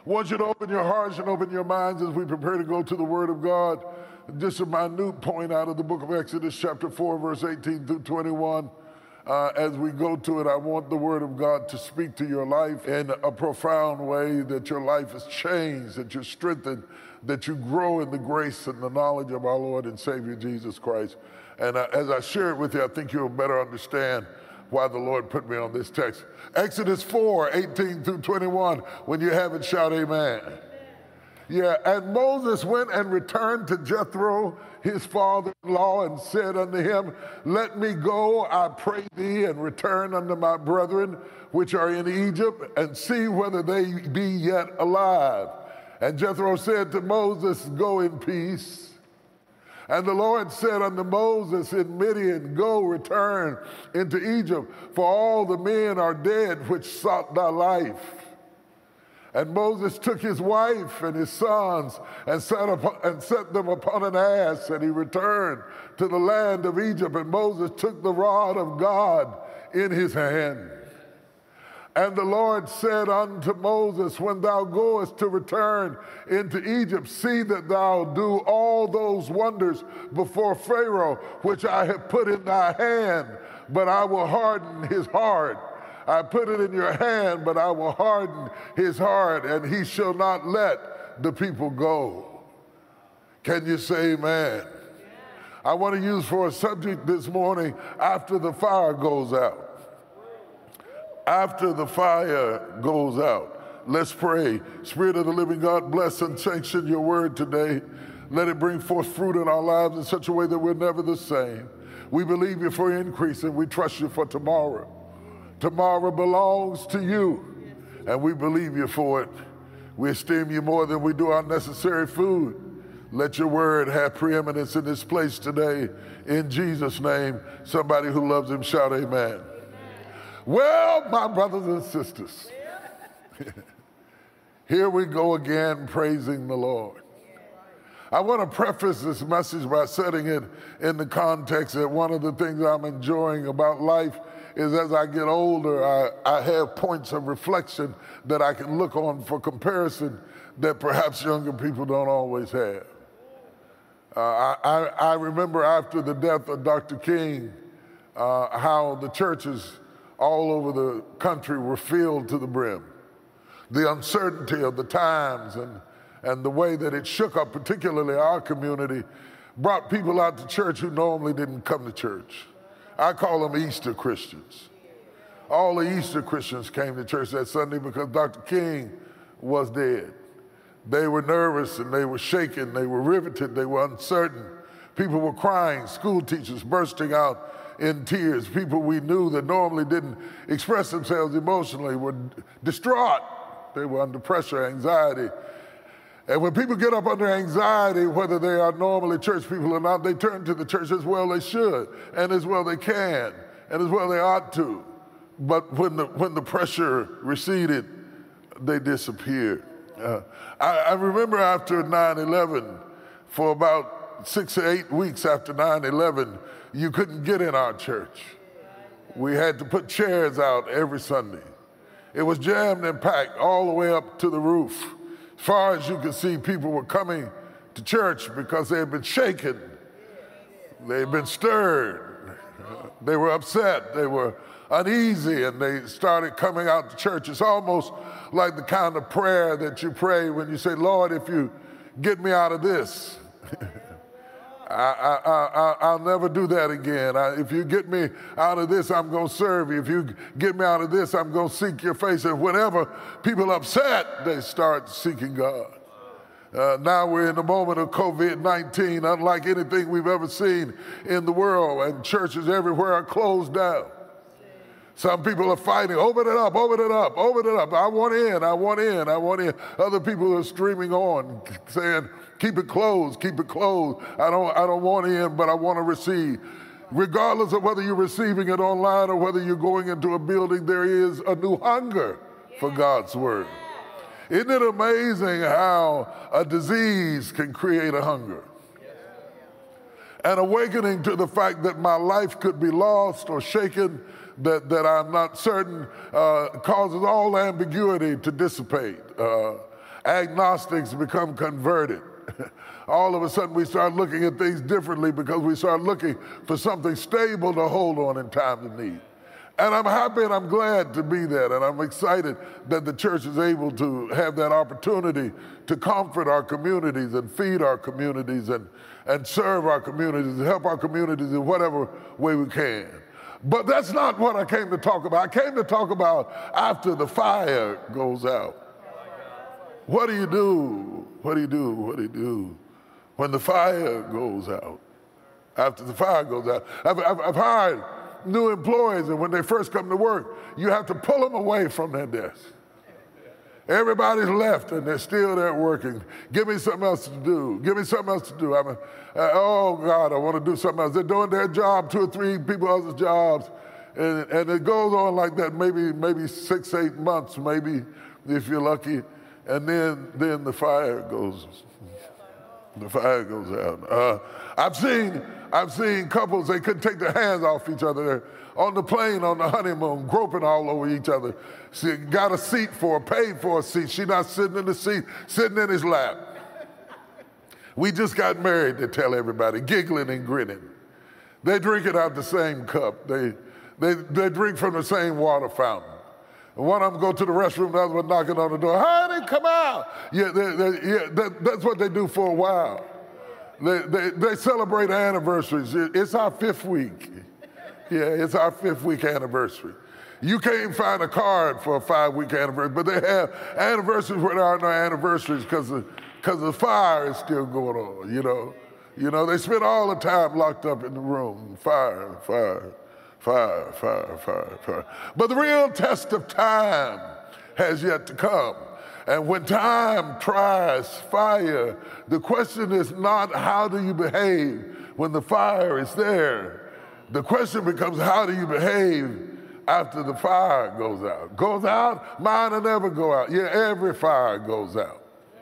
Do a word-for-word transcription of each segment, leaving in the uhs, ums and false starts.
want you to open your hearts and open your minds as we prepare to go to the Word of God. Just a minute point out of the book of Exodus, chapter four, verse eighteen through twenty-one. Uh, as we go to it, I want the Word of God to speak to your life in a profound way, that your life is changed, that you're strengthened, that you grow in the grace and the knowledge of our Lord and Savior Jesus Christ. And uh, as I share it with you, I think you'll better understand why the Lord put me on this text. Exodus four, eighteen through twenty-one. When you have it, shout amen. Yeah, and Moses went and returned to Jethro, his father-in-law, and said unto him, let me go, I pray thee, and return unto my brethren, which are in Egypt, and see whether they be yet alive. And Jethro said to Moses, go in peace. And the Lord said unto Moses in Midian, go, return into Egypt, for all the men are dead which sought thy life. And Moses took his wife and his sons and set, upon, and set them upon an ass, and he returned to the land of Egypt. And Moses took the rod of God in his hand. And the Lord said unto Moses, when thou goest to return into Egypt, see that thou do all those wonders before Pharaoh, which I have put in thy hand, but I will harden his heart. I put it in your hand, but I will harden his heart, and he shall not let the people go. Can you say amen? Yeah. I want to use for a subject this morning, after the fire goes out. After the fire goes out. Let's pray. Spirit of the living God, bless and sanction your word today. Let it bring forth fruit in our lives in such a way that we're never the same. We believe you for increase, and we trust you for tomorrow. Tomorrow belongs to you, and we believe you for it. We esteem you more than we do our necessary food. Let your word have preeminence in this place today. In Jesus' name, somebody who loves him shout amen. Well, my brothers and sisters, here we go again praising the Lord. I want to preface this message by setting it in the context that one of the things I'm enjoying about life is as I get older, I, I have points of reflection that I can look on for comparison that perhaps younger people don't always have. Uh, I, I, I remember after the death of Doctor King, uh, how the churches all over the country were filled to the brim. The uncertainty of the times and, and the way that it shook up, particularly our community, brought people out to church who normally didn't come to church. I call them Easter Christians. All the Easter Christians came to church that Sunday because Doctor King was dead. They were nervous and they were shaken, they were riveted, they were uncertain. People were crying, school teachers bursting out in tears. People we knew that normally didn't express themselves emotionally were distraught. They were under pressure, anxiety. And when people get up under anxiety, whether they are normally church people or not, they turn to the church as well they should, and as well they can, and as well they ought to. But when the, when the pressure receded, they disappeared. Uh, I, I remember after nine eleven, for about six or eight weeks after nine eleven, you couldn't get in our church. We had to put chairs out every Sunday. It was jammed and packed all the way up to the roof. As far as you could see, people were coming to church because they had been shaken. They had been stirred. They were upset. They were uneasy, and they started coming out to church. It's almost like the kind of prayer that you pray when you say, Lord, if you get me out of this, I, I, I, I'll never do that again. I, if you get me out of this, I'm going to serve you. If you get me out of this, I'm going to seek your face. And whenever people are upset, they start seeking God. Uh, now we're in the moment of COVID nineteen, unlike anything we've ever seen in the world, and churches everywhere are closed down. Some people are fighting, open it up, open it up, open it up. I want in, I want in, I want in. Other people are streaming on, saying, keep it closed, keep it closed. I don't, I don't want in, but I want to receive. Regardless of whether you're receiving it online or whether you're going into a building, there is a new hunger for God's word. Isn't it amazing how a disease can create a hunger? An awakening to the fact that my life could be lost or shaken, that, that I'm not certain, uh, causes all ambiguity to dissipate. Uh, Agnostics become converted. All of a sudden we start looking at things differently because we start looking for something stable to hold on in time of need. And I'm happy and I'm glad to be that, and I'm excited that the church is able to have that opportunity to comfort our communities and feed our communities and, and serve our communities and help our communities in whatever way we can. But that's not what I came to talk about. I came to talk about after the fire goes out. What do you do? What do you do? What do you do when the fire goes out? After the fire goes out. I've, I've, I've hired new employees, and when they first come to work, you have to pull them away from their desk. Everybody's left, and they're still there working. Give me something else to do. Give me something else to do. I'm a, uh, oh, God, I want to do something else. They're doing their job, two or three people else's jobs, and, and it goes on like that maybe maybe six, eight months, maybe, if you're lucky, and then, then the fire goes The fire goes out. Uh, I've seen I've seen couples, they couldn't take their hands off each other. They're on the plane, on the honeymoon, groping all over each other. She got a seat for her, paid for a seat. She's not sitting in the seat, sitting in his lap. We just got married, they tell everybody, giggling and grinning. They drink it out the same cup. They, they, they drink from the same water fountain. One of them go to the restroom, the other one knocking on the door. Honey, come out. Yeah, they, they, yeah that, that's what they do for a while. They, they, they celebrate anniversaries. It's our fifth week. Yeah, it's our fifth week anniversary. You can't find a card for a five-week anniversary, but they have anniversaries where there are no anniversaries because the, because the fire is still going on, you know. You know, they spend all the time locked up in the room. Fire, fire. Fire, fire, fire, fire. But the real test of time has yet to come. And when time tries fire, the question is not how do you behave when the fire is there. The question becomes how do you behave after the fire goes out. Goes out, mine will never go out. Yeah, every fire goes out.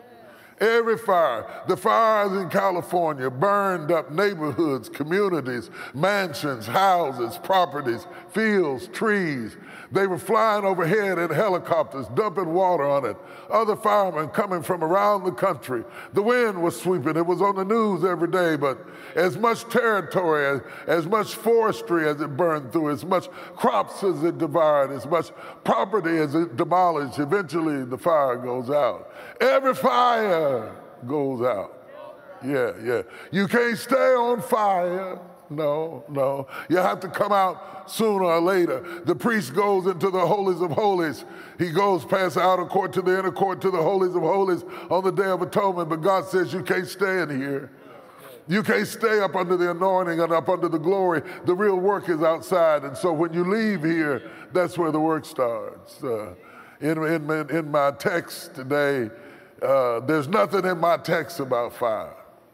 Every fire. The fires in California burned up neighborhoods, communities, mansions, houses, properties, fields, trees. They were flying overhead in helicopters, dumping water on it. Other firemen coming from around the country. The wind was sweeping. It was on the news every day, but as much territory, as, as much forestry as it burned through, as much crops as it devoured, as much property as it demolished, eventually the fire goes out. Every fire goes out. Yeah, yeah. You can't stay on fire. No, no. You have to come out sooner or later. The priest goes into the holies of holies. He goes past the outer court to the inner court to the holies of holies on the Day of Atonement. But God says you can't stay in here. You can't stay up under the anointing and up under the glory. The real work is outside. And so when you leave here, that's where the work starts. Uh, in, in, in my text today, uh, there's nothing in my text about fire.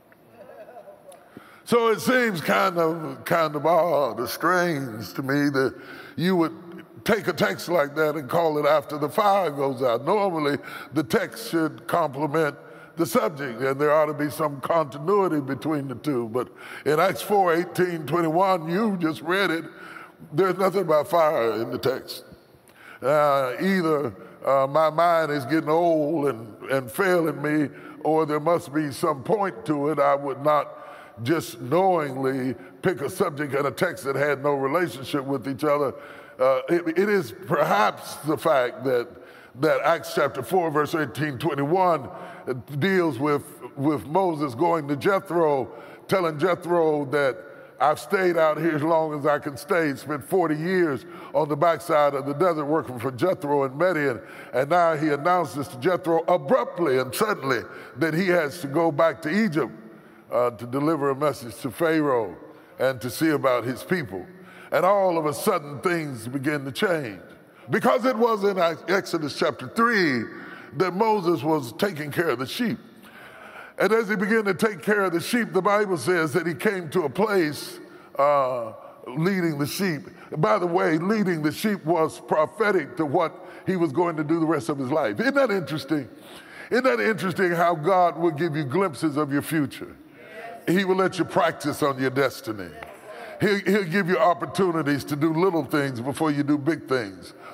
So it seems kind of kind of odd or strange to me that you would take a text like that and call it after the fire goes out. Normally, the text should complement the subject, and there ought to be some continuity between the two. But in Acts four, eighteen, twenty-one, you just read it, there's nothing about fire in the text. Uh, either uh, my mind is getting old and, and failing me, or there must be some point to it. I would not just knowingly pick a subject and a text that had no relationship with each other. Uh, it, it is perhaps the fact that that Acts chapter four, verse eighteen, twenty-one deals with, with Moses going to Jethro, telling Jethro that I've stayed out here as long as I can stay, spent forty years on the backside of the desert working for Jethro in Midian, and now he announces to Jethro abruptly and suddenly that he has to go back to Egypt Uh, to deliver a message to Pharaoh and to see about his people. And all of a sudden things begin to change. Because it was in Exodus chapter three that Moses was taking care of the sheep. And as he began to take care of the sheep, the Bible says that he came to a place uh, leading the sheep. By the way, leading the sheep was prophetic to what he was going to do the rest of his life. Isn't that interesting? Isn't that interesting how God will give you glimpses of your future? He will let you practice on your destiny. He'll, he'll give you opportunities to do little things before you do big things.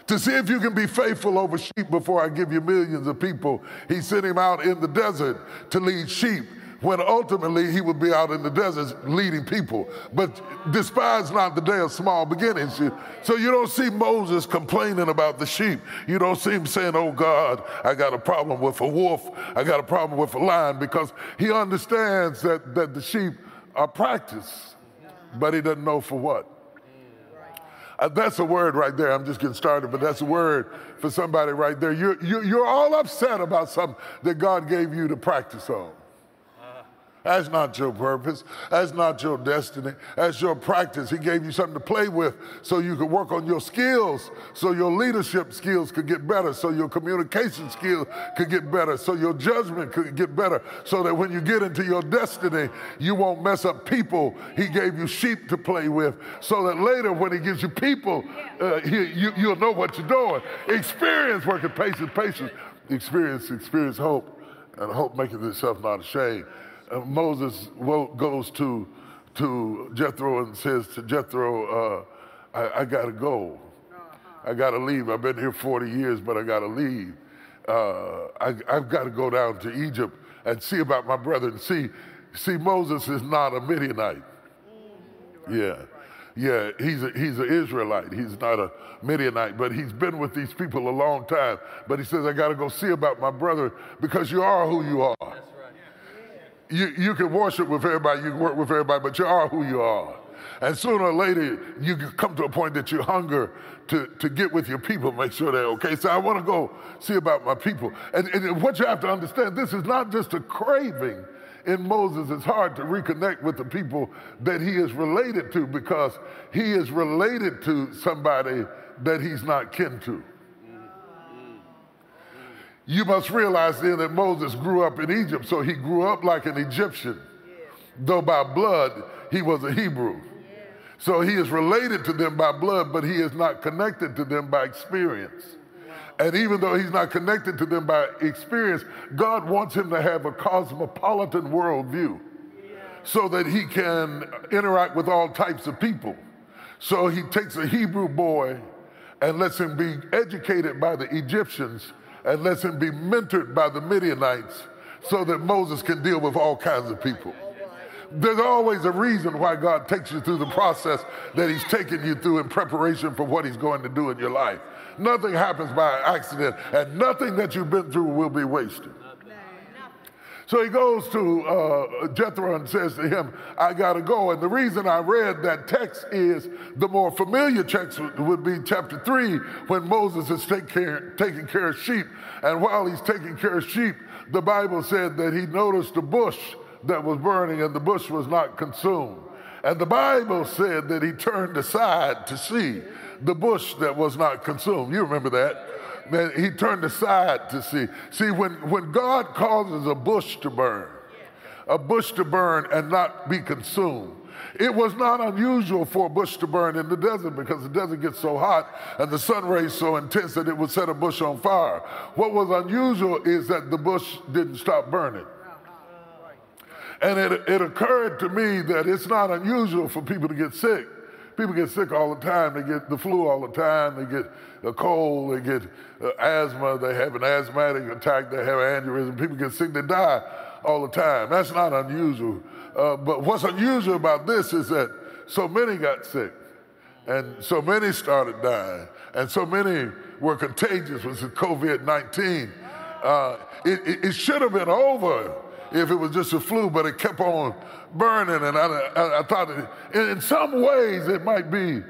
To see if you can be faithful over sheep before I give you millions of people. He sent him out in the desert to lead sheep, when ultimately he would be out in the desert leading people. But despise not the day of small beginnings. So you don't see Moses complaining about the sheep. You don't see him saying, oh God, I got a problem with a wolf. I got a problem with a lion, because he understands that, that the sheep are practiced, but he doesn't know for what. Uh, that's a word right there. I'm just getting started, but that's a word for somebody right there. You're, you're, you're all upset about something that God gave you to practice on. That's not your purpose. That's not your destiny. That's your practice. He gave you something to play with so you could work on your skills, so your leadership skills could get better, so your communication skills could get better, so your judgment could get better, so that when you get into your destiny, you won't mess up people. He gave you sheep to play with, so that later when he gives you people, uh, he, you, you'll know what you're doing. Experience working patience, patience. Experience, experience hope, and hope making itself not ashamed. Uh, Moses goes to to Jethro and says to Jethro, uh, I, I got to go. I got to leave. I've been here forty years, but I got to leave. Uh, I, I've got to go down to Egypt and see about my brother. And see, see, Moses is not a Midianite. Yeah, yeah, he's a, he's an Israelite. He's not a Midianite, but he's been with these people a long time. But he says, I got to go see about my brother, because you are who you are. You, you can worship with everybody, you can work with everybody, but you are who you are. And sooner or later, you can come to a point that you hunger to, to get with your people, make sure they're okay. So I want to go see about my people. And, and what you have to understand, this is not just a craving in Moses. It's hard to reconnect with the people that he is related to, because he is related to somebody that he's not kin to. You must realize then that Moses grew up in Egypt, so he grew up like an Egyptian, though by blood he was a Hebrew. So he is related to them by blood, but he is not connected to them by experience. And even though he's not connected to them by experience, God wants him to have a cosmopolitan worldview so that he can interact with all types of people. So he takes a Hebrew boy and lets him be educated by the Egyptians and lets him be mentored by the Midianites so that Moses can deal with all kinds of people. There's always a reason why God takes you through the process that he's taking you through in preparation for what he's going to do in your life. Nothing happens by accident, and nothing that you've been through will be wasted. So he goes to uh, Jethro and says to him, I got to go. And the reason I read that text is the more familiar text would be chapter three, when Moses is take care, taking care of sheep. And while he's taking care of sheep, the Bible said that he noticed a bush that was burning and the bush was not consumed. And the Bible said that he turned aside to see the bush that was not consumed. You remember that? Man, he turned aside to see. See, when, when God causes a bush to burn, a bush to burn and not be consumed, it was not unusual for a bush to burn in the desert, because the desert gets so hot and the sun rays so intense that it would set a bush on fire. What was unusual is that the bush didn't stop burning. And it, it occurred to me that it's not unusual for people to get sick. People get sick all the time. They get the flu all the time. They get a cold. They get uh, asthma. They have an asthmatic attack. They have an aneurysm. People get sick. They die all the time. That's not unusual. Uh, but what's unusual about this is that so many got sick, and so many started dying, and so many were contagious with COVID nineteen. Uh, it, it, it should have been over if it was just a flu, but it kept on burning, and I, I, I thought it, in some ways it might be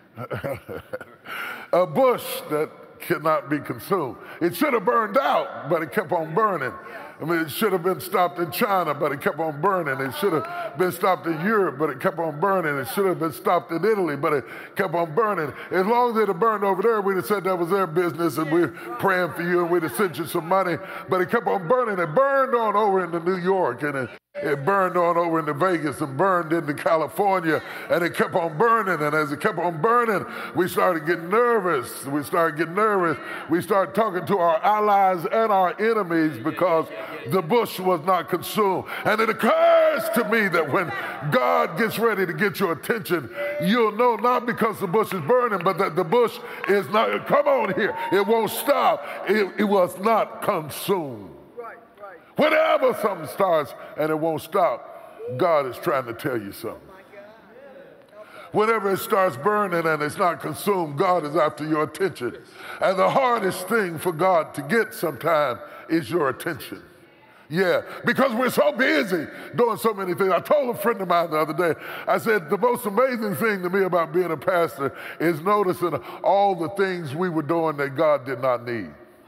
a bush that cannot be consumed. It should have burned out, but it kept on burning. I mean, it should have been stopped in China, but it kept on burning. It should have been stopped in Europe, but it kept on burning. It should have been stopped in Italy, but it kept on burning. As long as it had burned over there, we'd have said that was their business, and we're praying for you, and we'd have sent you some money. But it kept on burning. It burned on over into New York, and it It burned on over into Vegas and burned into California, and it kept on burning. And as it kept on burning, we started getting nervous. We started getting nervous. We started talking to our allies and our enemies, because the bush was not consumed. And it occurs to me that when God gets ready to get your attention, you'll know not because the bush is burning, but that the bush is not, come on here, it won't stop. It, it was not consumed. Right, right. Whenever something starts and it won't stop, God is trying to tell you something. Whenever it starts burning and it's not consumed, God is after your attention. And the hardest thing for God to get sometimes is your attention. Yeah, because we're so busy doing so many things. I told a friend of mine the other day, I said, the most amazing thing to me about being a pastor is noticing all the things we were doing that God did not need.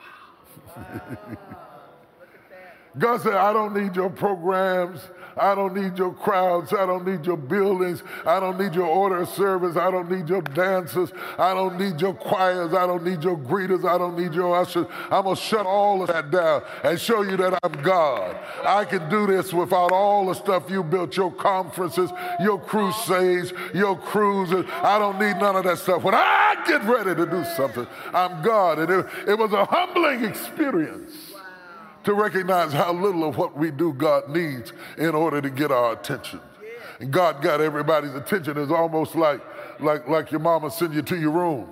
God said, I don't need your programs. I don't need your crowds. I don't need your buildings. I don't need your order of service. I don't need your dancers. I don't need your choirs. I don't need your greeters. I don't need your ushers. I'm going to shut all of that down and show you that I'm God. I can do this without all the stuff you built, your conferences, your crusades, your cruises. I don't need none of that stuff. When I get ready to do something, I'm God. And it, it was a humbling experience to recognize how little of what we do God needs in order to get our attention. And God got everybody's attention. It's almost like, like, like your mama sent you to your room.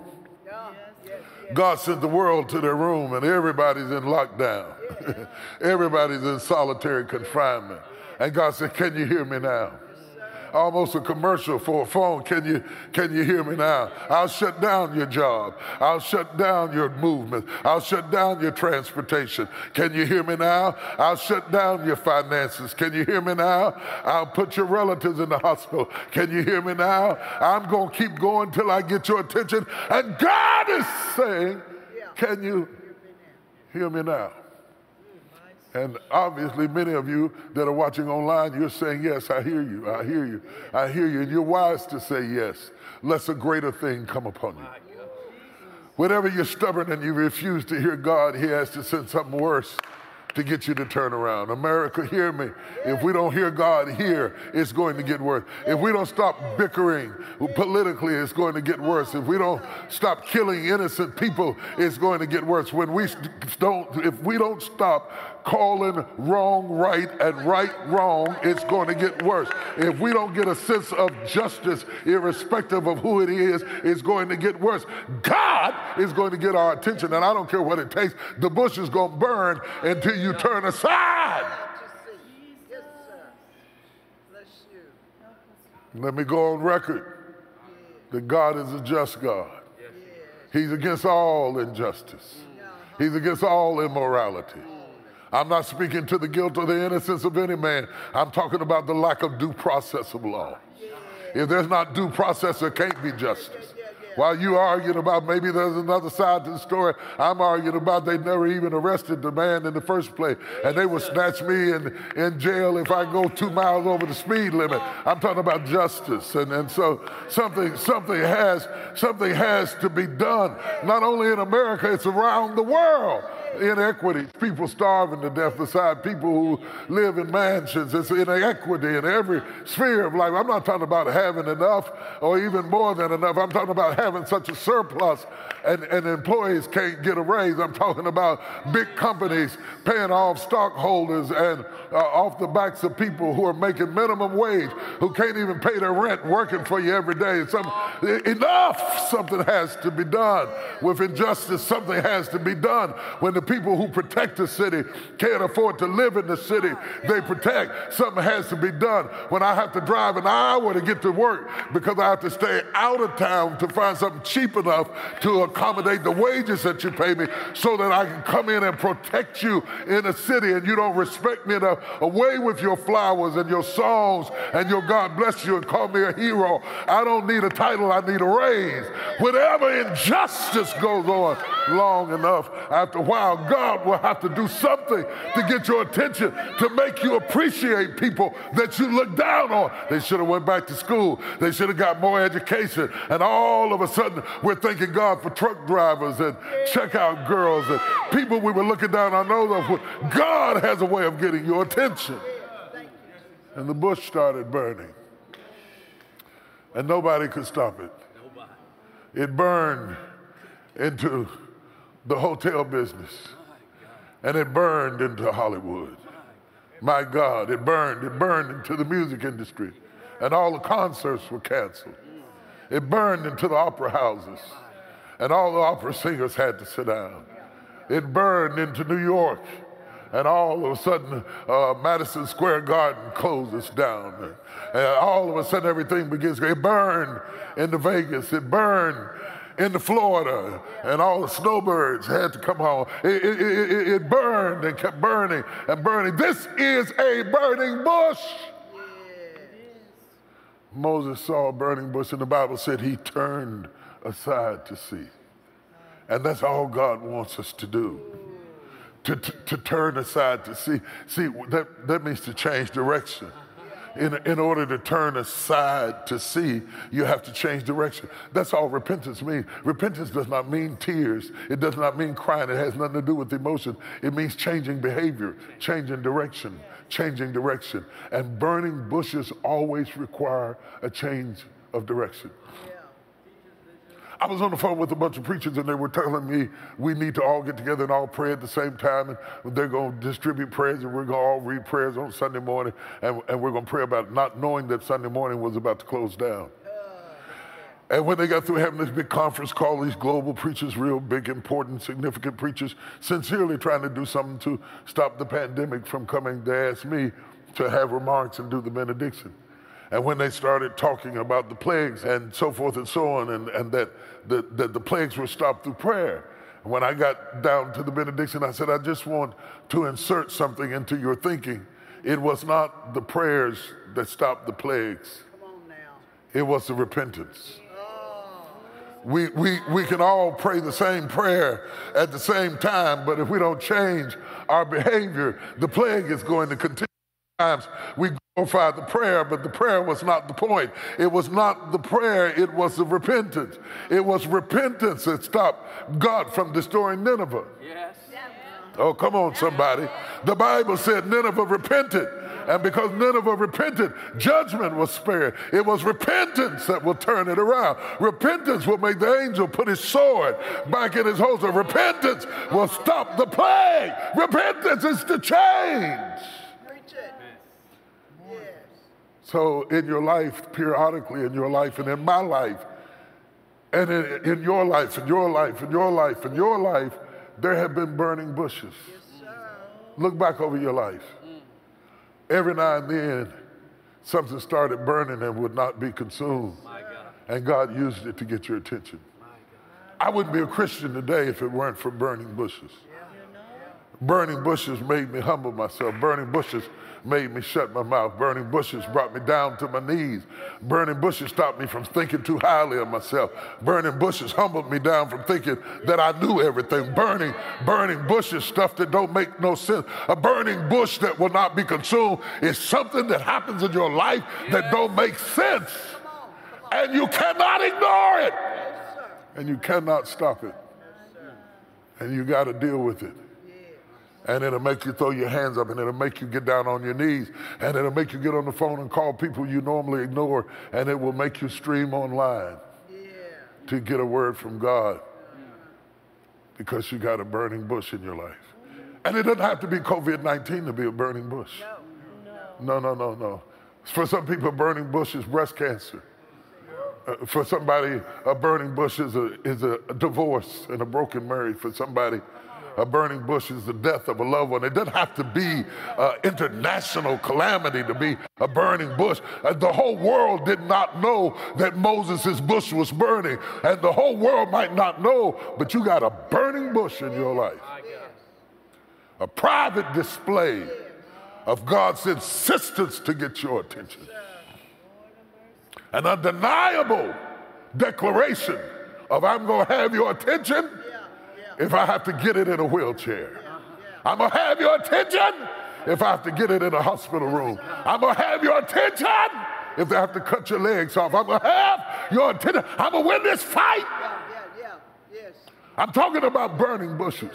God sent the world to their room and everybody's in lockdown. Everybody's in solitary confinement. And God said, can you hear me now? Almost a commercial for a phone. Can you, can you hear me now? I'll shut down your job. I'll shut down your movement. I'll shut down your transportation. Can you hear me now? I'll shut down your finances. Can you hear me now? I'll put your relatives in the hospital. Can you hear me now? I'm going to keep going till I get your attention. And God is saying, can you hear me now? And obviously, many of you that are watching online, you're saying, yes, I hear you, I hear you, I hear you. And you're wise to say yes, lest a greater thing come upon you. Whenever you're stubborn and you refuse to hear God, he has to send something worse to get you to turn around. America, hear me. If we don't hear God here, it's going to get worse. If we don't stop bickering politically, it's going to get worse. If we don't stop killing innocent people, it's going to get worse. When we don't, if we don't stop calling wrong right and right wrong, it's going to get worse. If we don't get a sense of justice, irrespective of who it is, it's going to get worse. God is going to get our attention, and I don't care what it takes. The bush is going to burn until you turn aside. Let me go on record that God is a just God. He's against all injustice. He's against all immorality. I'm not speaking to the guilt or the innocence of any man. I'm talking about the lack of due process of law. If there's not due process, there can't be justice. While you arguing about maybe there's another side to the story, I'm arguing about they never even arrested the man in the first place. And they would snatch me in, in jail if I go two miles over the speed limit. I'm talking about justice. And, and so something, something, has, something has to be done. Not only in America, it's around the world. Inequity, people starving to death beside people who live in mansions. It's inequity in every sphere of life. I'm not talking about having enough or even more than enough. I'm talking about having such a surplus and, and employees can't get a raise. I'm talking about big companies paying off stockholders and uh, off the backs of people who are making minimum wage, who can't even pay their rent, working for you every day. Some, enough! Something has to be done. With injustice, something has to be done. When the people who protect the city can't afford to live in the city they protect, something has to be done. When I have to drive an hour to get to work because I have to stay out of town to find something cheap enough to accommodate the wages that you pay me so that I can come in and protect you in the city and you don't respect me enough, away with your flowers and your songs and your God bless you and call me a hero. I don't need a title, I need a raise. Whenever injustice goes on long enough, after a while, God will have to do something to get your attention, to make you appreciate people that you look down on. They should have went back to school. They should have got more education. And all of a sudden, we're thanking God for truck drivers and checkout girls and people we were looking down on. Those God has a way of getting your attention. And the bush started burning. And nobody could stop it. It burned into the hotel business. and it burned into Hollywood. My God, it burned. It burned into the music industry, and all the concerts were canceled. It burned into the opera houses, and all the opera singers had to sit down. It burned into New York, and all of a sudden, uh, Madison Square Garden closes down. And all of a sudden, everything begins. It burned into Vegas. It burned into Florida, and all the snowbirds had to come home. It, it, it, it burned and kept burning and burning. This is a burning bush. Moses saw a burning bush, and the Bible said he turned aside to see. And that's all God wants us to do, to, to, to turn aside to see. See, that, that means to change direction. In, in order to turn aside to see, you have to change direction. That's all repentance means. Repentance does not mean tears. It does not mean crying. It has nothing to do with emotion. It means changing behavior, changing direction, changing direction. And burning bushes always require a change of direction. I was on the phone with a bunch of preachers, and they were telling me we need to all get together and all pray at the same time, and they're going to distribute prayers, and we're going to all read prayers on Sunday morning, and, and we're going to pray about it, not knowing that Sunday morning was about to close down. And when they got through having this big conference call, these global preachers, real big, important, significant preachers, sincerely trying to do something to stop the pandemic from coming, they asked me to have remarks and do the benediction. And when they started talking about the plagues and so forth and so on, and, and that, that, that the plagues were stopped through prayer, when I got down to the benediction, I said, I just want to insert something into your thinking. It was not the prayers that stopped the plagues. Come on now. It was the repentance. Oh. We, we, we can all pray the same prayer at the same time, but if we don't change our behavior, the plague is going to continue. Times we glorified the prayer, but the prayer was not the point. It was not the prayer, it was the repentance. It was repentance that stopped God from destroying Nineveh. Yes. Oh, come on, somebody. The Bible said Nineveh repented, and because Nineveh repented, judgment was spared. It was repentance that will turn it around. Repentance will make the angel put his sword back in his holster. Repentance will stop the plague. Repentance is the change. So in your life, periodically in your life, and in my life, and in, in your life, in your life, in your life, in your life, there have been burning bushes. Yes, look back over your life. Every now and then, something started burning and would not be consumed. My God. And God used it to get your attention. My God. I wouldn't be a Christian today if it weren't for burning bushes. Yeah. Burning bushes made me humble myself. Burning bushes made me shut my mouth. Burning bushes brought me down to my knees. Burning bushes stopped me from thinking too highly of myself. Burning bushes humbled me down from thinking that I knew everything. Burning, burning bushes, stuff that don't make no sense. A burning bush that will not be consumed is something that happens in your life that don't make sense. And you cannot ignore it. And you cannot stop it. And you got to deal with it. And it'll make you throw your hands up, and it'll make you get down on your knees, and it'll make you get on the phone and call people you normally ignore, and it will make you stream online yeah. to get a word from God because you got a burning bush in your life. And it doesn't have to be covid nineteen to be a burning bush. No, no, no, no. no. For some people, a burning bush is breast cancer. Uh, for somebody, a burning bush is a, is a divorce and a broken marriage. For somebody, a burning bush is the death of a loved one. It doesn't have to be uh, international calamity to be a burning bush. Uh, the whole world did not know that Moses' bush was burning, and the whole world might not know, but you got a burning bush in your life. A private display of God's insistence to get your attention. An undeniable declaration of I'm going to have your attention if I have to get it in a wheelchair. I'm going to have your attention if I have to get it in a hospital room. I'm going to have your attention if they have to cut your legs off. I'm going to have your attention. I'm going to win this fight. I'm talking about burning bushes.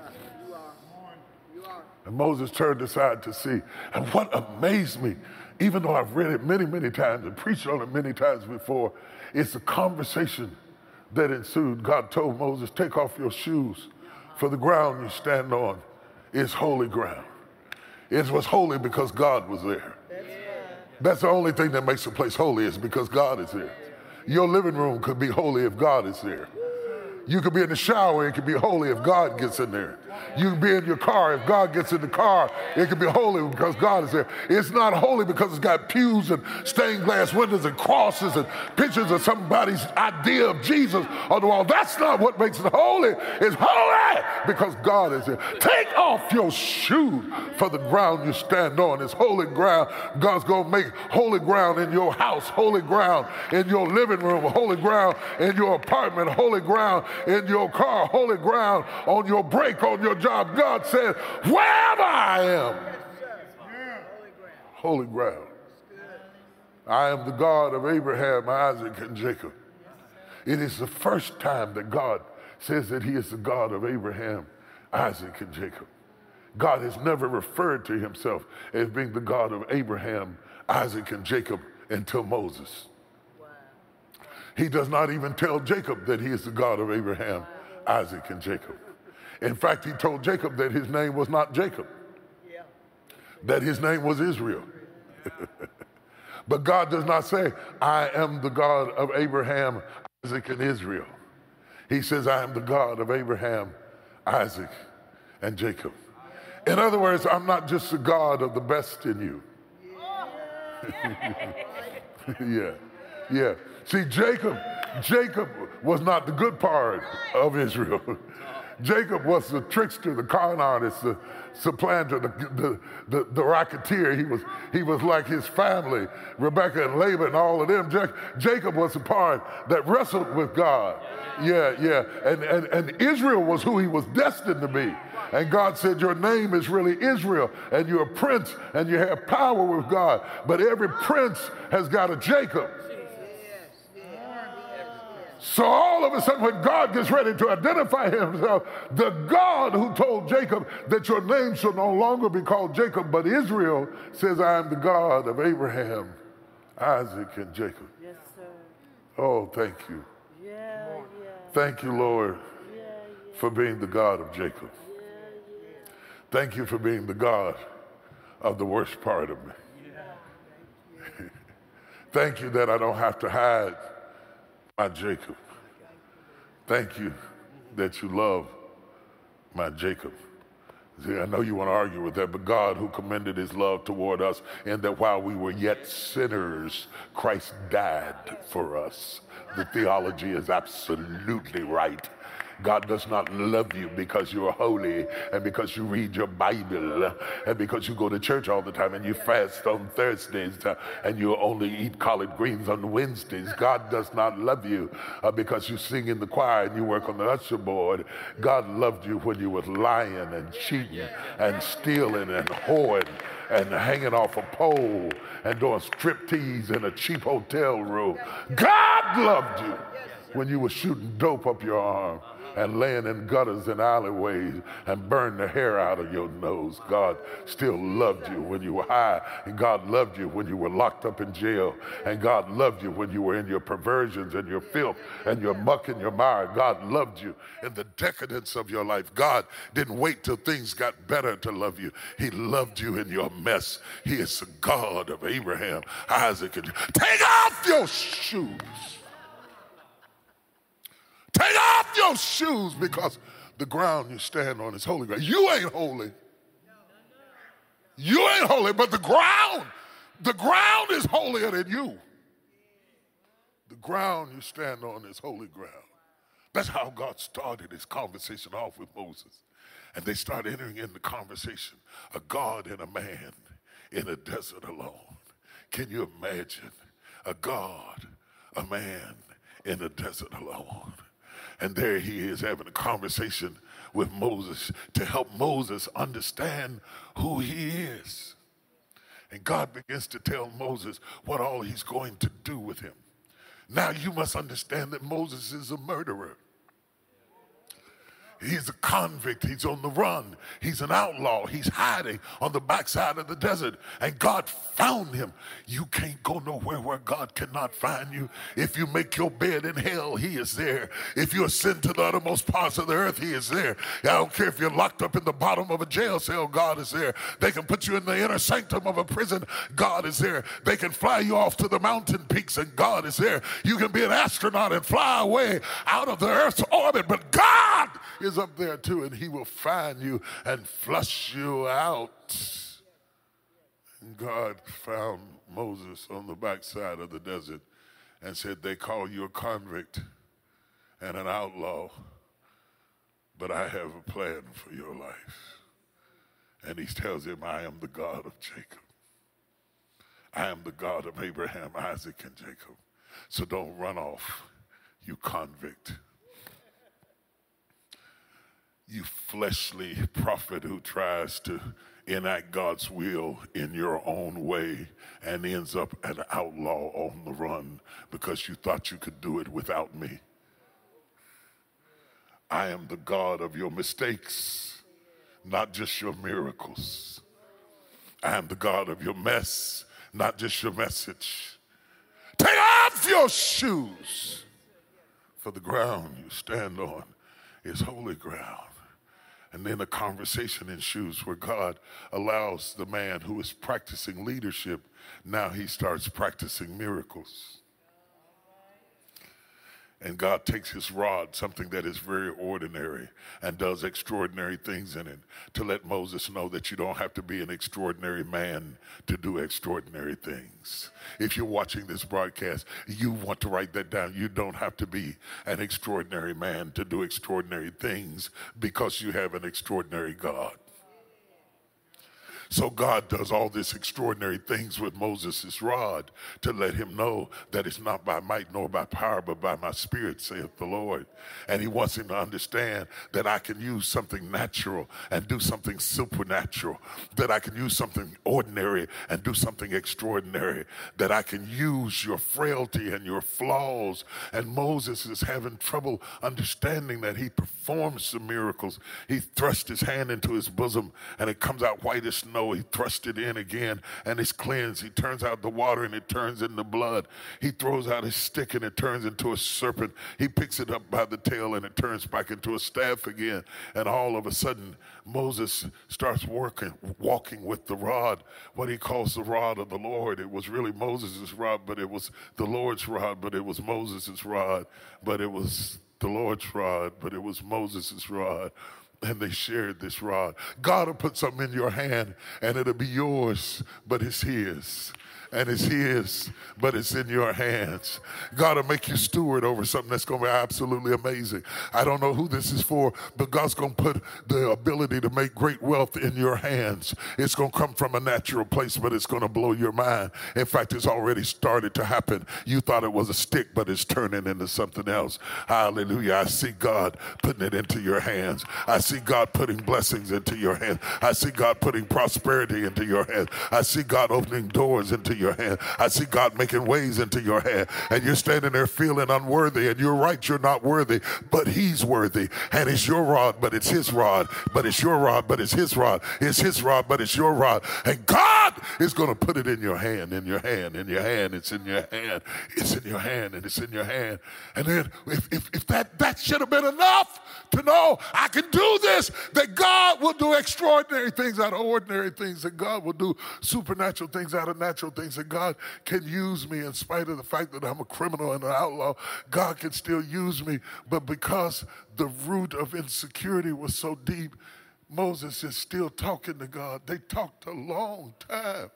And Moses turned aside to see. And what amazed me, even though I've read it many, many times and preached on it many times before, it's the conversation that ensued. God told Moses, take off your shoes, for the ground you stand on is holy ground. It was holy because God was there. That's the only thing that makes a place holy, is because God is there. Your living room could be holy if God is there. You could be in the shower, it could be holy if God gets in there. You can be in your car, if God gets in the car, it could be holy because God is there. It's not holy because it's got pews and stained glass windows and crosses and pictures of somebody's idea of Jesus on the wall. That's not what makes it holy. It's holy because God is there. Take off your shoes, for the ground you stand on is holy ground. God's going to make holy ground in your house, holy ground in your living room, holy ground in your apartment, holy ground in your car, holy ground on your break, on your job. God said, wherever I am, holy ground. I am the God of Abraham, Isaac, and Jacob. It is the first time that God says that he is the God of Abraham, Isaac, and Jacob. God has never referred to himself as being the God of Abraham, Isaac, and Jacob until Moses. He does not even tell Jacob that he is the God of Abraham, Isaac, and Jacob. In fact, he told Jacob that his name was not Jacob, that his name was Israel. But God does not say, I am the God of Abraham, Isaac, and Israel. He says, I am the God of Abraham, Isaac, and Jacob. In other words, I'm not just the God of the best in you. Yeah, yeah. See, Jacob, Jacob was not the good part of Israel. Jacob was the trickster, the con artist, the supplanter, the, the, the, the racketeer. He was, he was like his family, Rebecca and Laban and all of them. Jacob was the part that wrestled with God. Yeah, yeah. And, and, and Israel was who he was destined to be. And God said, your name is really Israel, and you're a prince, and you have power with God. But every prince has got a Jacob. So all of a sudden, when God gets ready to identify himself, the God who told Jacob that your name shall no longer be called Jacob, but Israel, says, I am the God of Abraham, Isaac, and Jacob. Yes, sir. Oh, thank you. Yeah, yeah. Thank you, Lord, Yeah, yeah. for being the God of Jacob. Yeah, yeah. Thank you for being the God of the worst part of me. Yeah. Thank you that I don't have to hide my Jacob. Thank you that you love my Jacob. See, I know you want to argue with that, but God, who commended his love toward us, and that while we were yet sinners, Christ died for us. The theology is absolutely right. God does not love you because you're holy and because you read your Bible and because you go to church all the time and you fast on Thursdays uh, and you only eat collard greens on Wednesdays. God does not love you uh, because you sing in the choir and you work on the usher board. God loved you when you were lying and cheating and stealing and whoring and hanging off a pole and doing striptease in a cheap hotel room. God loved you when you were shooting dope up your arm and laying in gutters and alleyways and burned the hair out of your nose. God still loved you when you were high, and God loved you when you were locked up in jail, and God loved you when you were in your perversions and your filth and your muck and your mire. God loved you in the decadence of your life. God didn't wait till things got better to love you. He loved you in your mess. He is the God of Abraham, Isaac, and take off your shoes. Take off your shoes, because the ground you stand on is holy ground. You ain't holy. You ain't holy, but the ground, the ground is holier than you. The ground you stand on is holy ground. That's how God started his conversation off with Moses. And they start entering into conversation, a God and a man in a desert alone. Can you imagine a God, a man in a desert alone? And there he is having a conversation with Moses to help Moses understand who he is. And God begins to tell Moses what all he's going to do with him. Now you must understand that Moses is a murderer. He's a convict. He's on the run. He's an outlaw. He's hiding on the backside of the desert. And God found him. You can't go nowhere where God cannot find you. If you make your bed in hell, he is there. If you ascend to the uttermost parts of the earth, he is there. I don't care if you're locked up in the bottom of a jail cell, God is there. They can put you in the inner sanctum of a prison, God is there. They can fly you off to the mountain peaks, and God is there. You can be an astronaut and fly away out of the earth's orbit, but God is up there too, and he will find you and flush you out. And God found Moses on the backside of the desert and said, they call you a convict and an outlaw, but I have a plan for your life. And he tells him, I am the God of Jacob. I am the God of Abraham, Isaac, and Jacob. So don't run off, you convict. You fleshly prophet who tries to enact God's will in your own way and ends up an outlaw on the run because you thought you could do it without me. I am the God of your mistakes, not just your miracles. I am the God of your mess, not just your message. Take off your shoes, for the ground you stand on is holy ground. And then a conversation ensues where God allows the man who is practicing leadership, now he starts practicing miracles. And God takes his rod, something that is very ordinary, and does extraordinary things in it to let Moses know that you don't have to be an extraordinary man to do extraordinary things. If you're watching this broadcast, you want to write that down. You don't have to be an extraordinary man to do extraordinary things because you have an extraordinary God. So God does all these extraordinary things with Moses' rod to let him know that it's not by might nor by power, but by my spirit, saith the Lord. And he wants him to understand that I can use something natural and do something supernatural, that I can use something ordinary and do something extraordinary, that I can use your frailty and your flaws. And Moses is having trouble understanding that he performs some miracles. He thrust his hand into his bosom and it comes out white as snow. He thrust it in again and it's cleansed. He turns out the water and it turns into blood. He throws out his stick and it turns into a serpent. He picks it up by the tail and it turns back into a staff again. And all of a sudden, Moses starts working, walking with the rod, what he calls the rod of the Lord. It was really Moses' rod, but it was the Lord's rod, but it was Moses' rod, but it was the Lord's rod, but it was Moses' rod. And they shared this rod. God will put something in your hand and it'll be yours, but it's his. And it's his, but it's in your hands. God will make you steward over something that's going to be absolutely amazing. I don't know who this is for, but God's going to put the ability to make great wealth in your hands. It's going to come from a natural place, but it's going to blow your mind. In fact, it's already started to happen. You thought it was a stick, but it's turning into something else. Hallelujah. I see God putting it into your hands. I see God putting blessings into your hands. I see God putting prosperity into your hands. I see God opening doors into your hand. I see God making ways into your hand, and you're standing there feeling unworthy, and you're right, you're not worthy, but he's worthy, and it's your rod, but it's his rod, but it's your rod, but it's his rod, it's his rod, but it's your rod, and God is going to put it in your hand, in your hand, in your hand, it's in your hand, it's in your hand, and it's in your hand. And then if, if, if that, that should have been enough to know I can do this, that God will do extraordinary things out of ordinary things, that God will do supernatural things out of natural things, that God can use me in spite of the fact that I'm a criminal and an outlaw. God can still use me, but because the root of insecurity was so deep, Moses is still talking to God. They talked a long time.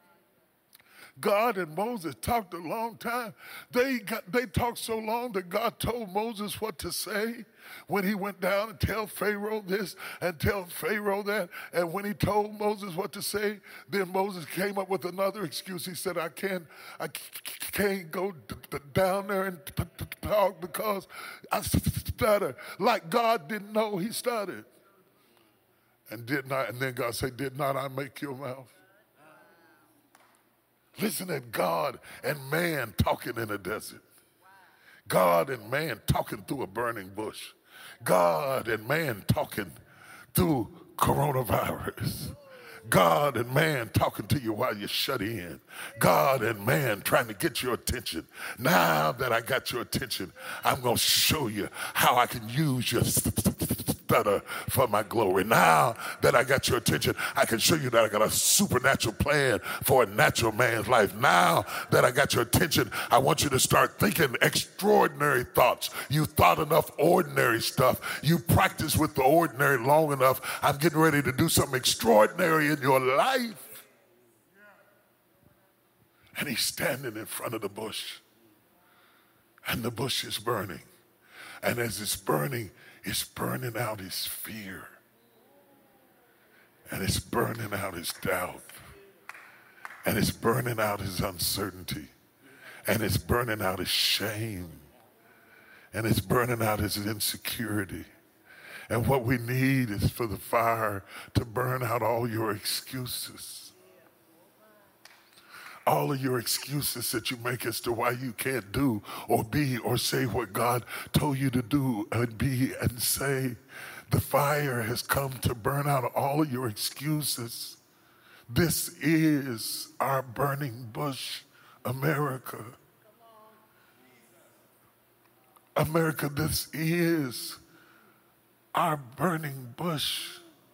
God and Moses talked a long time. They got, they talked so long that God told Moses what to say when he went down and tell Pharaoh this and tell Pharaoh that. And when he told Moses what to say, then Moses came up with another excuse. He said, I can't, I can't go d- d- down there and t- t- talk because I stutter. Like God didn't know he stuttered. And did not, and then God said, did not I make your mouth? Listen at God and man talking in a desert. God and man talking through a burning bush. God and man talking through coronavirus. God and man talking to you while you're shut in. God and man trying to get your attention. Now that I got your attention, I'm going to show you how I can use your stutter for my glory. Now that I got your attention, I can show you that I got a supernatural plan for a natural man's life. Now that I got your attention, I want you to start thinking extraordinary thoughts. You thought enough ordinary stuff. You practiced with the ordinary long enough. I'm getting ready to do something extraordinary in your life. And he's standing in front of the bush. And the bush is burning. And as it's burning, it's burning out his fear. And it's burning out his doubt. And it's burning out his uncertainty. And it's burning out his shame. And it's burning out his insecurity. And what we need is for the fire to burn out all your excuses. All of your excuses that you make as to why you can't do or be or say what God told you to do and be and say. The fire has come to burn out all of your excuses. This is our burning bush, America. America, this is our burning bush.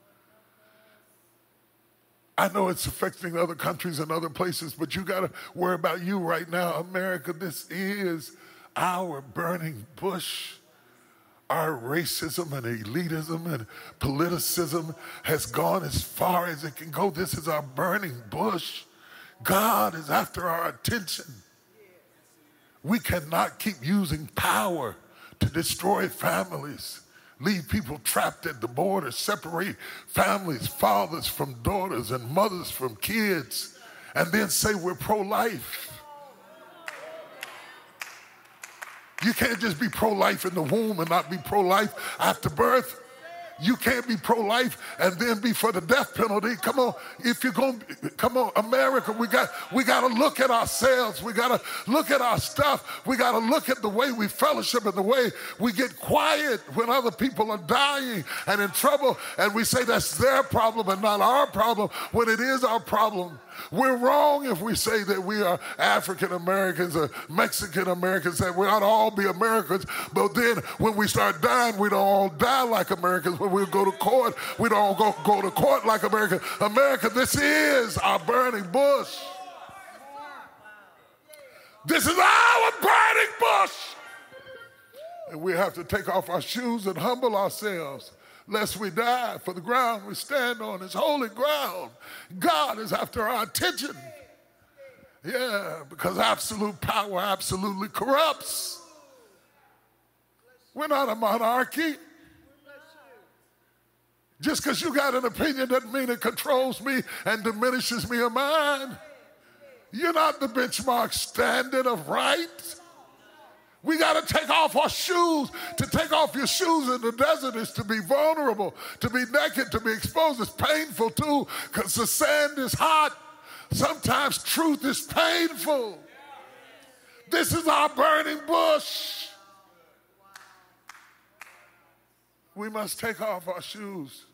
I know it's affecting other countries and other places, but you got to worry about you right now. America, this is our burning bush. Our racism and elitism and politicism has gone as far as it can go. This is our burning bush. God is after our attention. We cannot keep using power to destroy families. Leave people trapped at the border, separate families, fathers from daughters and mothers from kids, and then say we're pro-life. You can't just be pro-life in the womb and not be pro-life after birth. You can't be pro-life and then be for the death penalty. Come on, if you're going, come on, America, we got we got to look at ourselves. We got to look at our stuff. We got to look at the way we fellowship and the way we get quiet when other people are dying and in trouble, and we say that's their problem and not our problem when it is our problem. We're wrong if we say that we are African Americans or Mexican Americans, that we ought to all be Americans, but then when we start dying, we don't all die like Americans. When we go to court, we don't go, go to court like Americans. America, this is our burning bush. This is our burning bush. And we have to take off our shoes and humble ourselves, lest we die, for the ground we stand on is holy ground. God is after our attention. Yeah, because absolute power absolutely corrupts. We're not a monarchy. Just because you got an opinion doesn't mean it controls me and diminishes me of mine. You're not the benchmark standard of right. We got to take off our shoes. To take off your shoes in the desert is to be vulnerable, to be naked, to be exposed. It's painful too, because the sand is hot. Sometimes truth is painful. This is our burning bush. We must take off our shoes.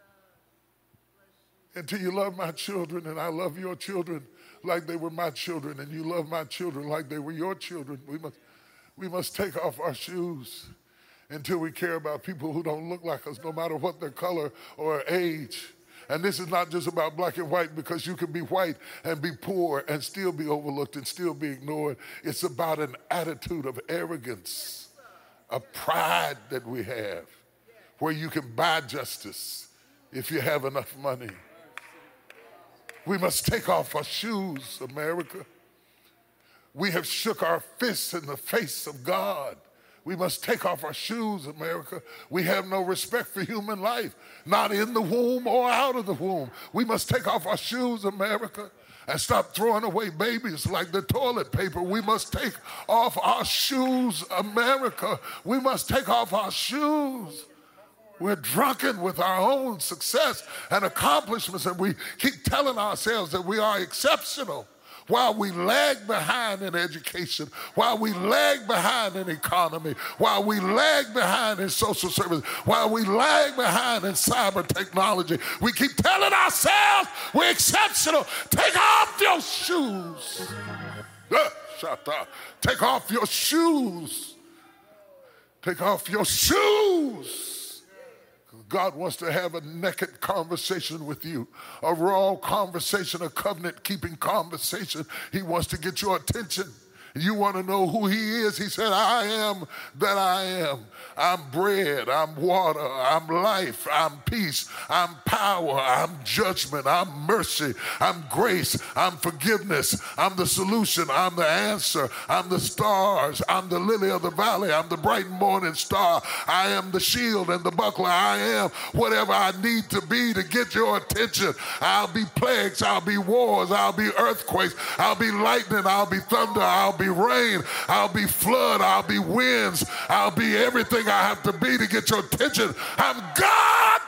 Until you love my children and I love your children like they were my children, and you love my children like they were your children, we must We must take off our shoes until we care about people who don't look like us, no matter what their color or age. And this is not just about black and white, because you can be white and be poor and still be overlooked and still be ignored. It's about an attitude of arrogance, a pride that we have, where you can buy justice if you have enough money. We must take off our shoes, America. We have shook our fists in the face of God. We must take off our shoes, America. We have no respect for human life, not in the womb or out of the womb. We must take off our shoes, America, and stop throwing away babies like the toilet paper. We must take off our shoes, America. We must take off our shoes. We're drunken with our own success and accomplishments, and we keep telling ourselves that we are exceptional. while we lag behind in education, while we lag behind in economy, while we lag behind in social service, while we lag behind in cyber technology, we keep telling ourselves we're exceptional. Take off your shoes. Uh, shut up. Take off your shoes. Take off your shoes. God wants to have a naked conversation with you, a raw conversation, a covenant-keeping conversation. He wants to get your attention. You want to know who he is? He said, I am that I am. I'm bread, I'm water, I'm life, I'm peace, I'm power, I'm judgment, I'm mercy, I'm grace, I'm forgiveness, I'm the solution, I'm the answer, I'm the stars, I'm the lily of the valley, I'm the bright morning star, I am the shield and the buckler, I am whatever I need to be to get your attention. I'll be plagues, I'll be wars, I'll be earthquakes, I'll be lightning, I'll be thunder, I'll be rain, I'll be flood, I'll be winds, I'll be everything I have to be to get your attention. I'm God.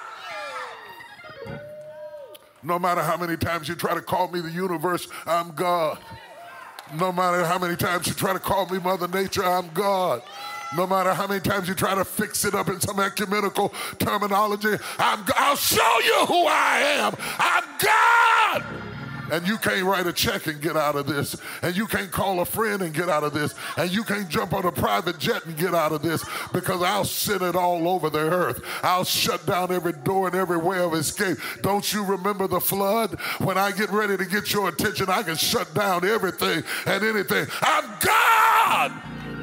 No matter how many times you try to call me the universe, I'm God. No matter how many times you try to call me Mother Nature, I'm God. No matter how many times you try to fix it up in some ecumenical terminology, I'm, I'll show you who I am. I'm God. And you can't write a check and get out of this. And you can't call a friend and get out of this. And you can't jump on a private jet and get out of this, because I'll send it all over the earth. I'll shut down every door and every way of escape. Don't you remember the flood? When I get ready to get your attention, I can shut down everything and anything. I'm God.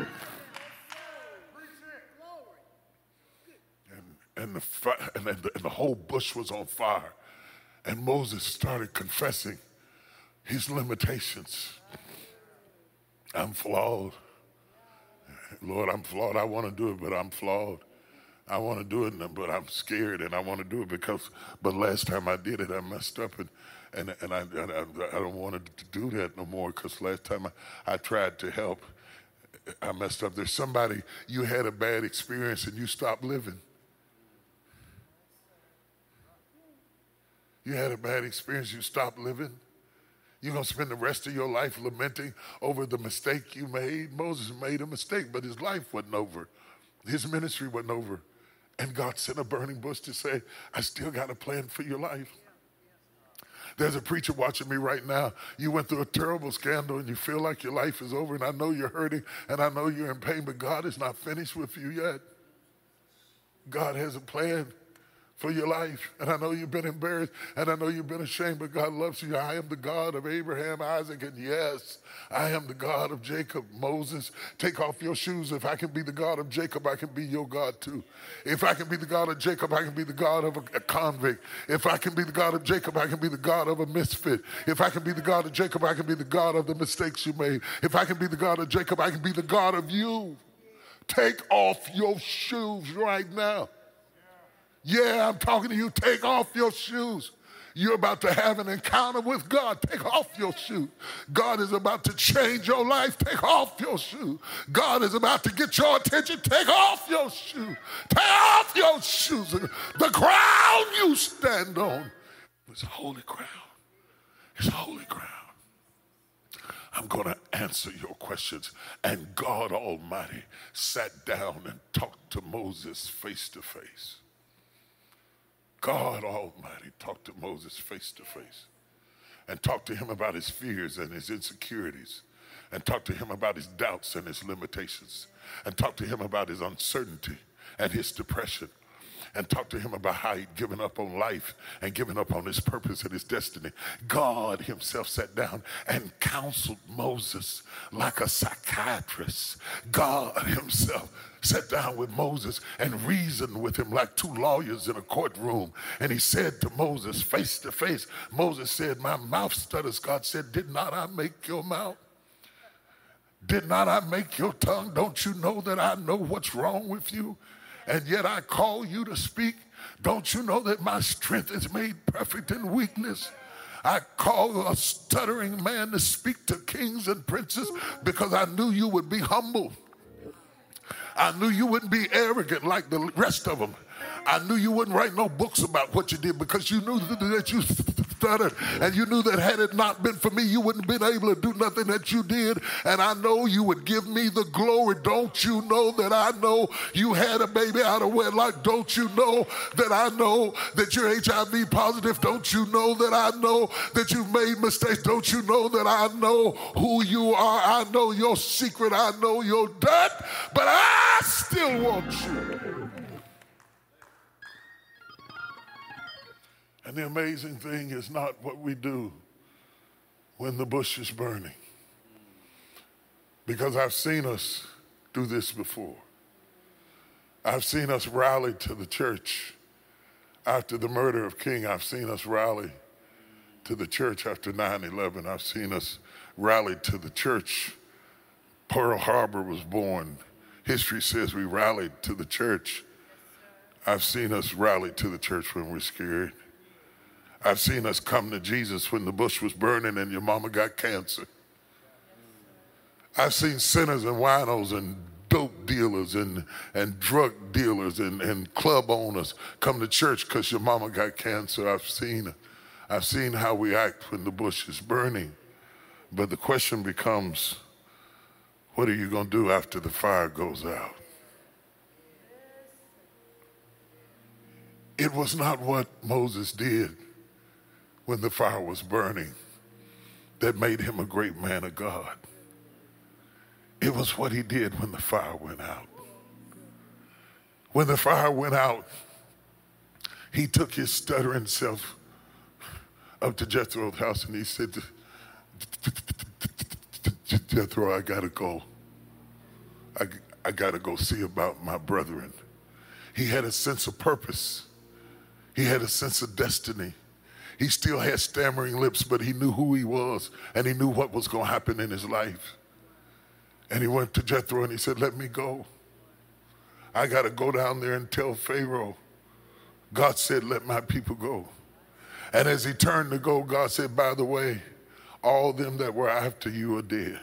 And, and, the, fi- and, the, and the whole bush was on fire. And Moses started confessing his limitations. I'm flawed. Lord, I'm flawed. I want to do it, but I'm flawed. I want to do it, but I'm scared, and I want to do it because, but last time I did it, I messed up, and and, and I, I, I don't want to do that no more, because last time I, I tried to help, I messed up. There's somebody, you had a bad experience and you stopped living. You had a bad experience, you stopped living. You're going to spend the rest of your life lamenting over the mistake you made. Moses made a mistake, but his life wasn't over. His ministry wasn't over. And God sent a burning bush to say, I still got a plan for your life. There's a preacher watching me right now. You went through a terrible scandal and you feel like your life is over, and I know you're hurting and I know you're in pain, but God is not finished with you yet. God has a plan for your life. And I know you've been embarrassed and I know you've been ashamed, but God loves you. I am the God of Abraham, Isaac, and yes, I am the God of Jacob. Moses, take off your shoes. If I can be the God of Jacob, I can be your God too. If I can be the God of Jacob, I can be the God of a, a convict. If I can be the God of Jacob, I can be the God of a misfit. If I can be the God of Jacob, I can be the God of the mistakes you made. If I can be the God of Jacob, I can be the God of you. Take off your shoes right now. Yeah, I'm talking to you. Take off your shoes. You're about to have an encounter with God. Take off your shoes. God is about to change your life. Take off your shoes. God is about to get your attention. Take off your shoes. Take off your shoes. The ground you stand on is holy ground. It's holy ground. I'm going to answer your questions. And God Almighty sat down and talked to Moses face to face. God Almighty talked to Moses face to face and talked to him about his fears and his insecurities, and talked to him about his doubts and his limitations, and talked to him about his uncertainty and his depression, and talked to him about how he'd given up on life and given up on his purpose and his destiny. God himself sat down and counseled Moses like a psychiatrist. God himself sat down with Moses and reasoned with him like two lawyers in a courtroom. And he said to Moses face to face, Moses said, my mouth stutters. God said, did not I make your mouth? Did not I make your tongue? Don't you know that I know what's wrong with you? And yet I call you to speak. Don't you know that my strength is made perfect in weakness? I call a stuttering man to speak to kings and princes because I knew you would be humble. I knew you wouldn't be arrogant like the rest of them. I knew you wouldn't write no books about what you did because you knew that you stuttered, and you knew that had it not been for me, you wouldn't have been able to do nothing that you did, and I know you would give me the glory. Don't you know that I know you had a baby out of wedlock? Don't you know that I know that you're H I V positive? Don't you know that I know that you've made mistakes? Don't you know that I know who you are? I know your secret. I know your dirt, but I still want you. And the amazing thing is not what we do when the bush is burning, because I've seen us do this before. I've seen us rally to the church after the murder of King. I've seen us rally to the church after nine eleven. I've seen us rally to the church. Pearl Harbor was born. History says we rallied to the church. I've seen us rally to the church when we're scared. I've seen us come to Jesus when the bush was burning and your mama got cancer. I've seen sinners and winos and dope dealers and, and drug dealers and, and club owners come to church because your mama got cancer. I've seen, I've seen how we act when the bush is burning. But the question becomes, what are you going to do after the fire goes out? It was not what Moses did when the fire was burning that made him a great man of God. It was what he did when the fire went out. When the fire went out, he took his stuttering self up to Jethro's house and he said, Jethro, I gotta go. I, I gotta go see about my brethren. He had a sense of purpose. He had a sense of destiny. He still had stammering lips, but he knew who he was and he knew what was going to happen in his life. And he went to Jethro and he said, let me go. I got to go down there and tell Pharaoh. God said, let my people go. And as he turned to go, God said, by the way, all them that were after you are dead.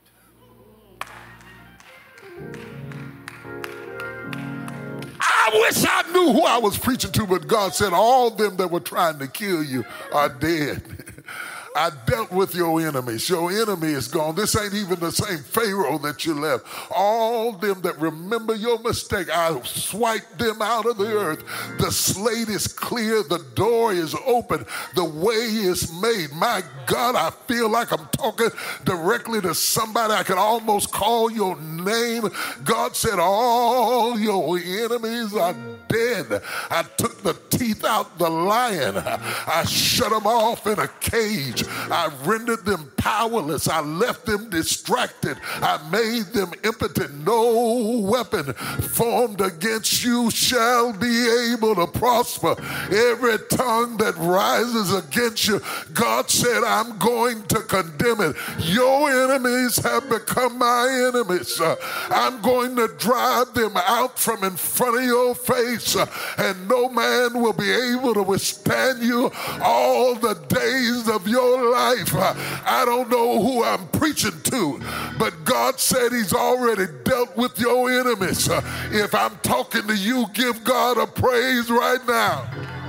I wish I knew who I was preaching to, but God said, all them that were trying to kill you are dead. I dealt with your enemies. Your enemy is gone. This ain't even the same Pharaoh that you left. All them that remember your mistake, I swiped them out of the earth. The slate is clear. The door is open. The way is made. My God, I feel like I'm talking directly to somebody. I can almost call your name. God said, all your enemies are dead. I took the teeth out the lion. I shut them off in a cage. I rendered them powerless. I left them distracted. I made them impotent. No weapon formed against you shall be able to prosper. Every tongue that rises against you, God said, I'm going to condemn it. Your enemies have become my enemies. Uh, I'm going to drive them out from in front of your face, uh, and no man will be able to withstand you all the days of your life. Uh, I don't know who I'm preaching to, but God said he's already dealt with your enemies. Uh, if I'm talking to you, give God a praise right now.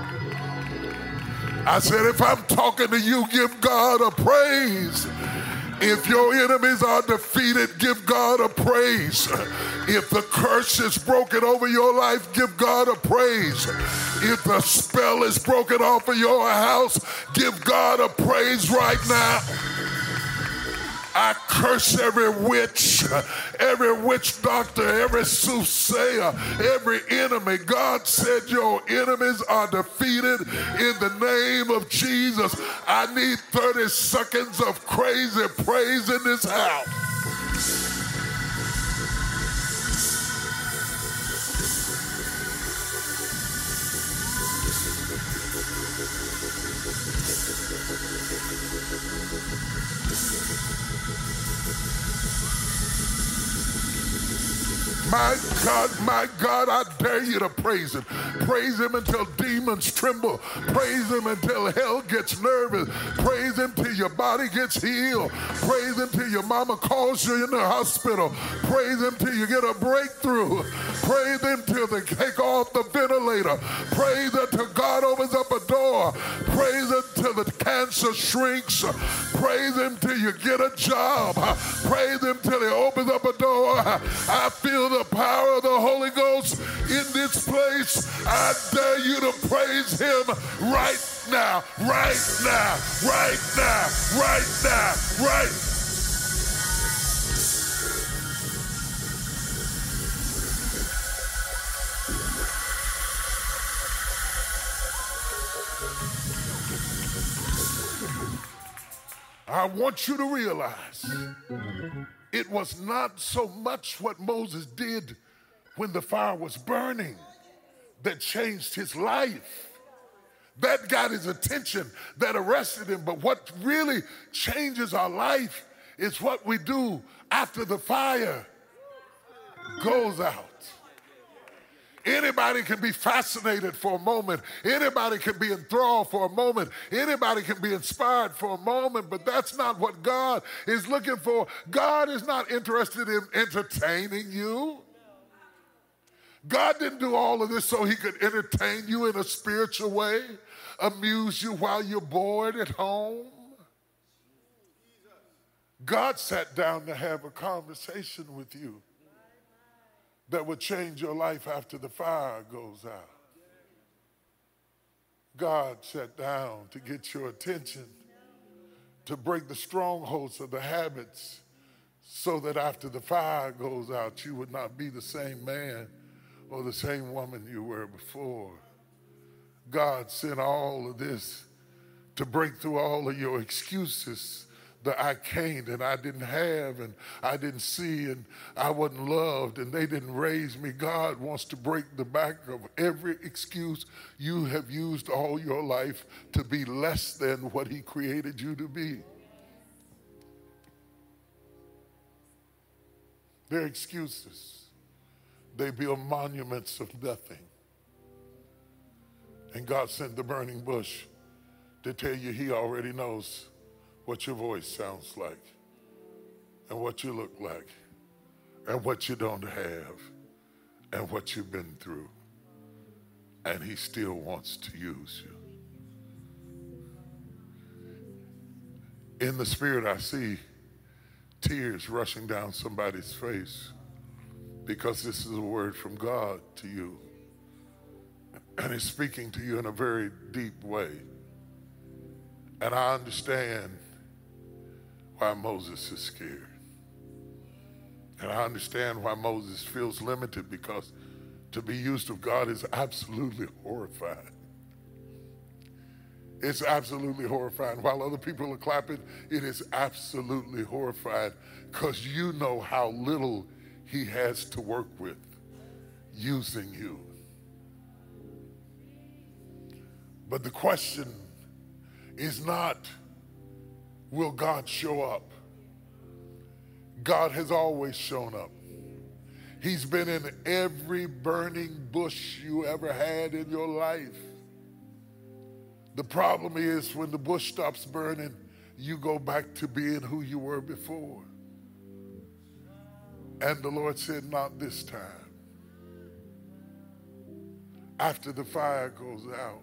I said, if I'm talking to you, give God a praise. If your enemies are defeated, give God a praise. If the curse is broken over your life, give God a praise. If the spell is broken off of your house, give God a praise right now. I curse every witch, every witch doctor, every soothsayer, every enemy. God said your enemies are defeated in the name of Jesus. I need thirty seconds of crazy praise in this house. My God, my God, I dare you to praise him. Praise him until demons tremble. Praise him until hell gets nervous. Praise him till your body gets healed. Praise him till your mama calls you in the hospital. Praise him till you get a breakthrough. Praise him till they take off the ventilator. Praise him till God opens up a door. Praise him till the cancer shrinks. Praise him till you get a job. Praise him till he opens up a door. I feel the power of the Holy Ghost in this place. I dare you to praise him right now, right now, right now, right now, right. I want you to realize it was not so much what Moses did when the fire was burning that changed his life. That got his attention, that arrested him. But what really changes our life is what we do after the fire goes out. Anybody can be fascinated for a moment. Anybody can be enthralled for a moment. Anybody can be inspired for a moment, but that's not what God is looking for. God is not interested in entertaining you. God didn't do all of this so he could entertain you in a spiritual way, amuse you while you're bored at home. God sat down to have a conversation with you that would change your life after the fire goes out. God sat down to get your attention, to break the strongholds of the habits so that after the fire goes out, you would not be the same man or the same woman you were before. God sent all of this to break through all of your excuses that I can't and I didn't have and I didn't see and I wasn't loved and they didn't raise me. God wants to break the back of every excuse you have used all your life to be less than what he created you to be. They're excuses. They build monuments of nothing. And God sent the burning bush to tell you he already knows what your voice sounds like and what you look like and what you don't have and what you've been through. And he still wants to use you. In the spirit, I see tears rushing down somebody's face because this is a word from God to you. And he's speaking to you in a very deep way. And I understand why Moses is scared. And I understand why Moses feels limited, because to be used of God is absolutely horrifying. It's absolutely horrifying. While other people are clapping, it is absolutely horrifying because you know how little he has to work with using you. But the question is not, will God show up? God has always shown up. He's been in every burning bush you ever had in your life. The problem is when the bush stops burning, you go back to being who you were before. And the Lord said, not this time. After the fire goes out,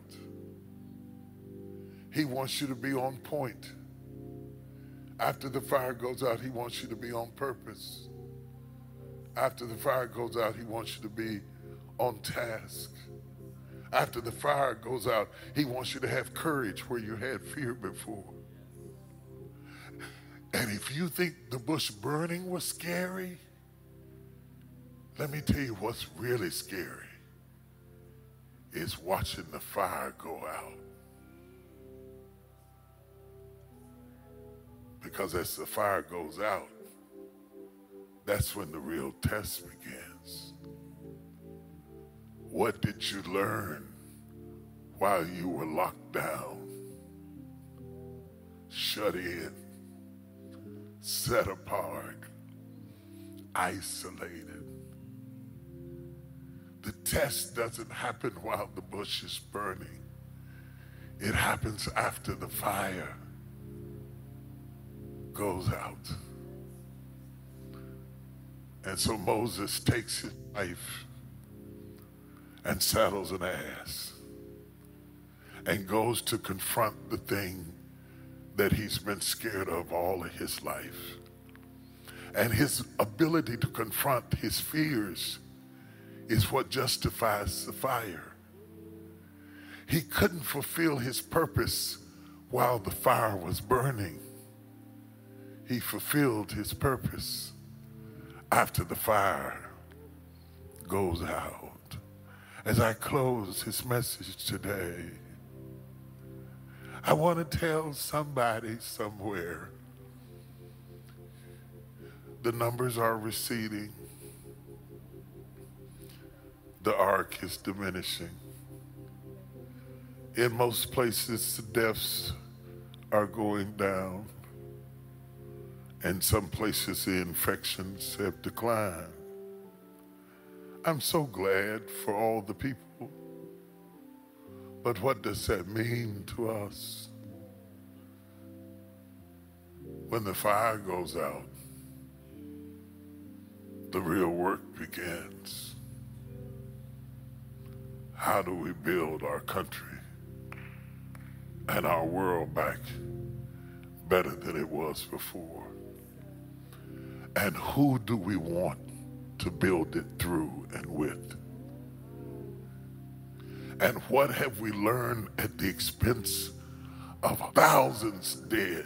he wants you to be on point. After the fire goes out, he wants you to be on purpose. After the fire goes out, he wants you to be on task. After the fire goes out, he wants you to have courage where you had fear before. And if you think the bush burning was scary, let me tell you what's really scary is watching the fire go out. Because as the fire goes out, that's when the real test begins. What did you learn while you were locked down, shut in, set apart, isolated? the test doesn't happen while the bush is burning. It happens after the fire goes out. And so Moses takes his wife and saddles an ass and goes to confront the thing that he's been scared of all of his life. And his ability to confront his fears is what justifies the fire. He couldn't fulfill his purpose while the fire was burning. He fulfilled his purpose after the fire goes out. As I close his message today, I want to tell somebody somewhere, the numbers are receding. The ark is diminishing. In most places, the deaths are going down. And some places, the infections have declined. I'm so glad for all the people. But what does that mean to us? When the fire goes out, the real work begins. How do we build our country and our world back better than it was before? And who do we want to build it through and with? And what have we learned at the expense of thousands dead,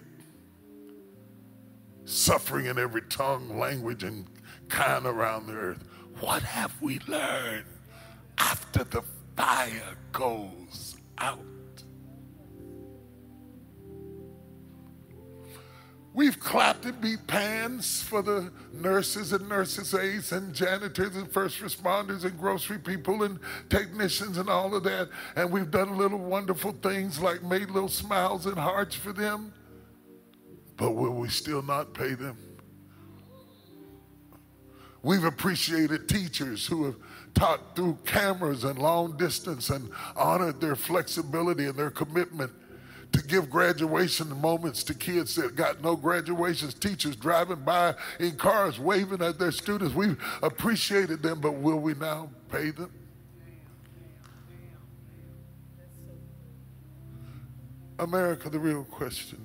suffering in every tongue, language, and kind around the earth? What have we learned after the fire goes out? We've clapped and beat pans for the nurses and nurses' aides and janitors and first responders and grocery people and technicians and all of that. And we've done little wonderful things like made little smiles and hearts for them. But will we still not pay them? We've appreciated teachers who have taught through cameras and long distance and honored their flexibility and their commitment to give graduation moments to kids that got no graduations, teachers driving by in cars waving at their students. We've appreciated them, but will we now pay them? America, the real question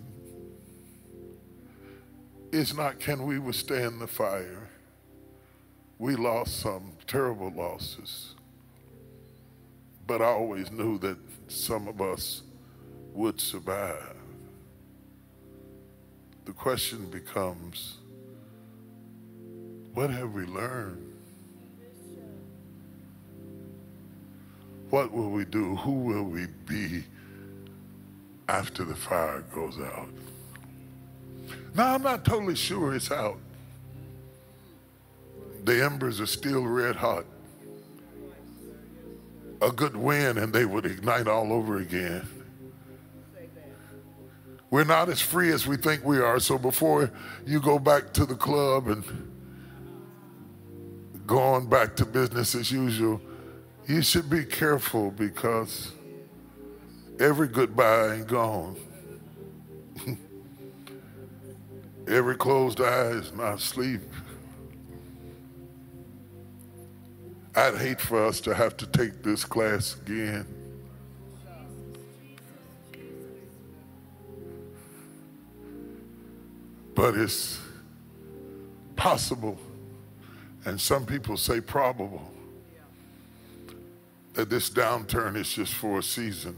is not can we withstand the fire. We lost some terrible losses, but I always knew that some of us would survive. The question becomes, what have we learned? What will we do? Who will we be after the fire goes out? Now, I'm not totally sure it's out. The embers are still red hot. A good wind and they would ignite all over again. We're not as free as we think we are, so before you go back to the club and go on back to business as usual, you should be careful because every goodbye ain't gone. Every closed eye is not asleep. I'd hate for us to have to take this class again. But it's possible, and some people say probable, that this downturn is just for a season.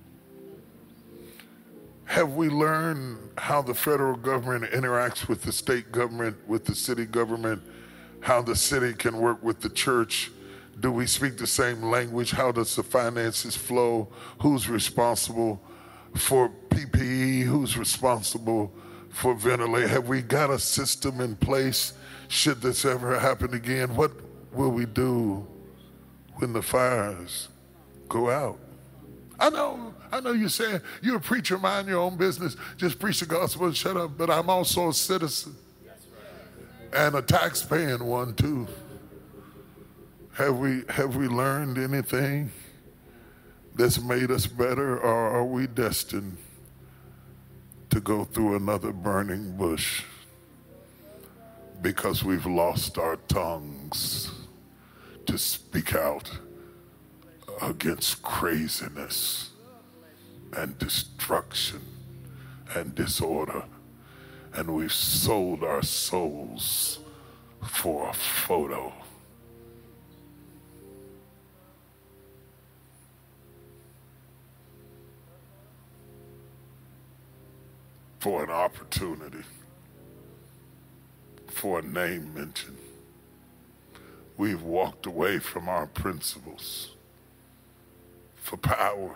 Have we learned how the federal government interacts with the state government, with the city government, how the city can work with the church? Do we speak the same language? How does the finances flow? Who's responsible for P P E? Who's responsible for ventilator? Have we got a system in place should this ever happen again? What will we do when the fires go out? I know, I know you're saying you're a preacher, mind your own business, just preach the gospel and shut up, but I'm also a citizen and a tax-paying one too. Have we, have we learned anything that's made us better, or are we destined to go through another burning bush because we've lost our tongues to speak out against craziness and destruction and disorder, and we've sold our souls for a photo? For an opportunity, for a name mention. We've walked away from our principles for power.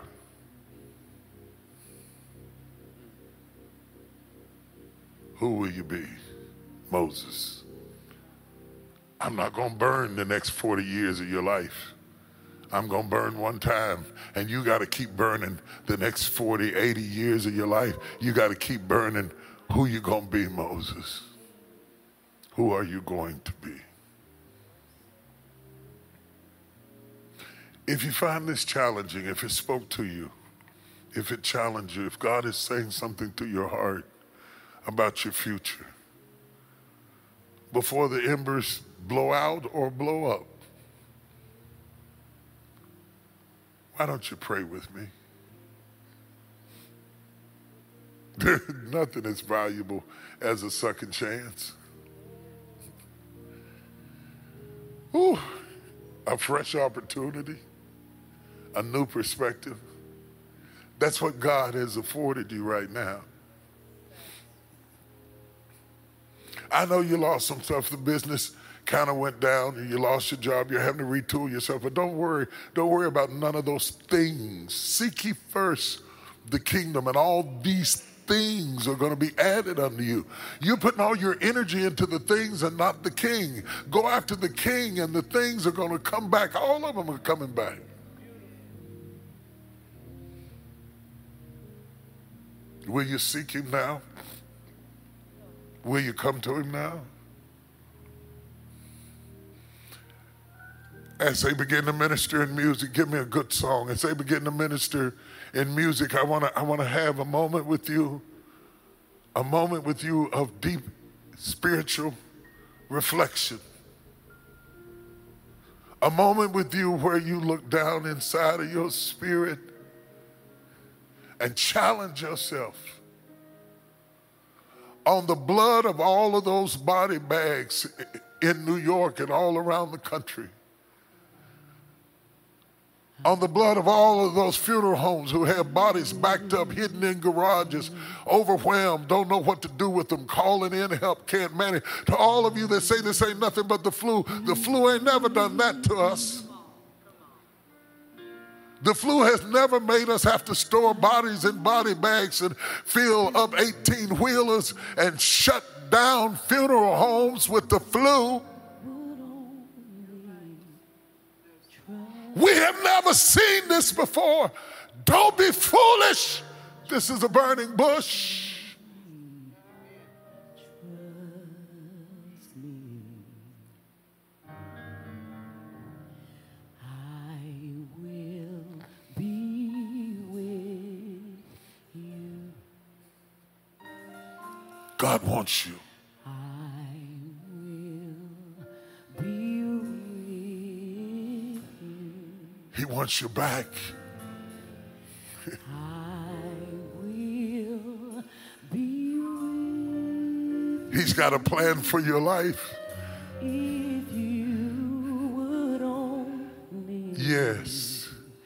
Who will you be? Moses. I'm not going to burn the next forty years of your life. I'm going to burn one time, and you got to keep burning the next forty, eighty years of your life. You got to keep burning. Who you going to be, Moses? Who are you going to be? If you find this challenging, if it spoke to you, if it challenged you, if God is saying something to your heart about your future, before the embers blow out or blow up, why don't you pray with me? Nothing as valuable as a second chance. Ooh, a fresh opportunity, a new perspective. That's what God has afforded you right now. I know you lost some stuff. The business kind of went down, and you lost your job. You're having to retool yourself. But don't worry. Don't worry about none of those things. Seek ye first the kingdom, and all these things are going to be added unto you. You're putting all your energy into the things and not the king. Go after the king, and the things are going to come back. All of them are coming back. Will you seek him now? Will you come to him now? As they begin to minister in music, give me a good song. As they begin to minister in music, I want to I want to have a moment with you, a moment with you of deep spiritual reflection. A moment with you where you look down inside of your spirit and challenge yourself on the blood of all of those body bags in New York and all around the country. On the blood of all of those funeral homes who have bodies backed up, hidden in garages, overwhelmed, don't know what to do with them, calling in help, can't manage. To all of you that say this ain't nothing but the flu, the flu ain't never done that to us. The flu has never made us have to store bodies in body bags and fill up eighteen-wheelers and shut down funeral homes with the flu. We have never seen this before. Don't be foolish. This is a burning bush. I will be with you. God wants you. He wants you back. I will be with He's got a plan for your life. if you would only Yes.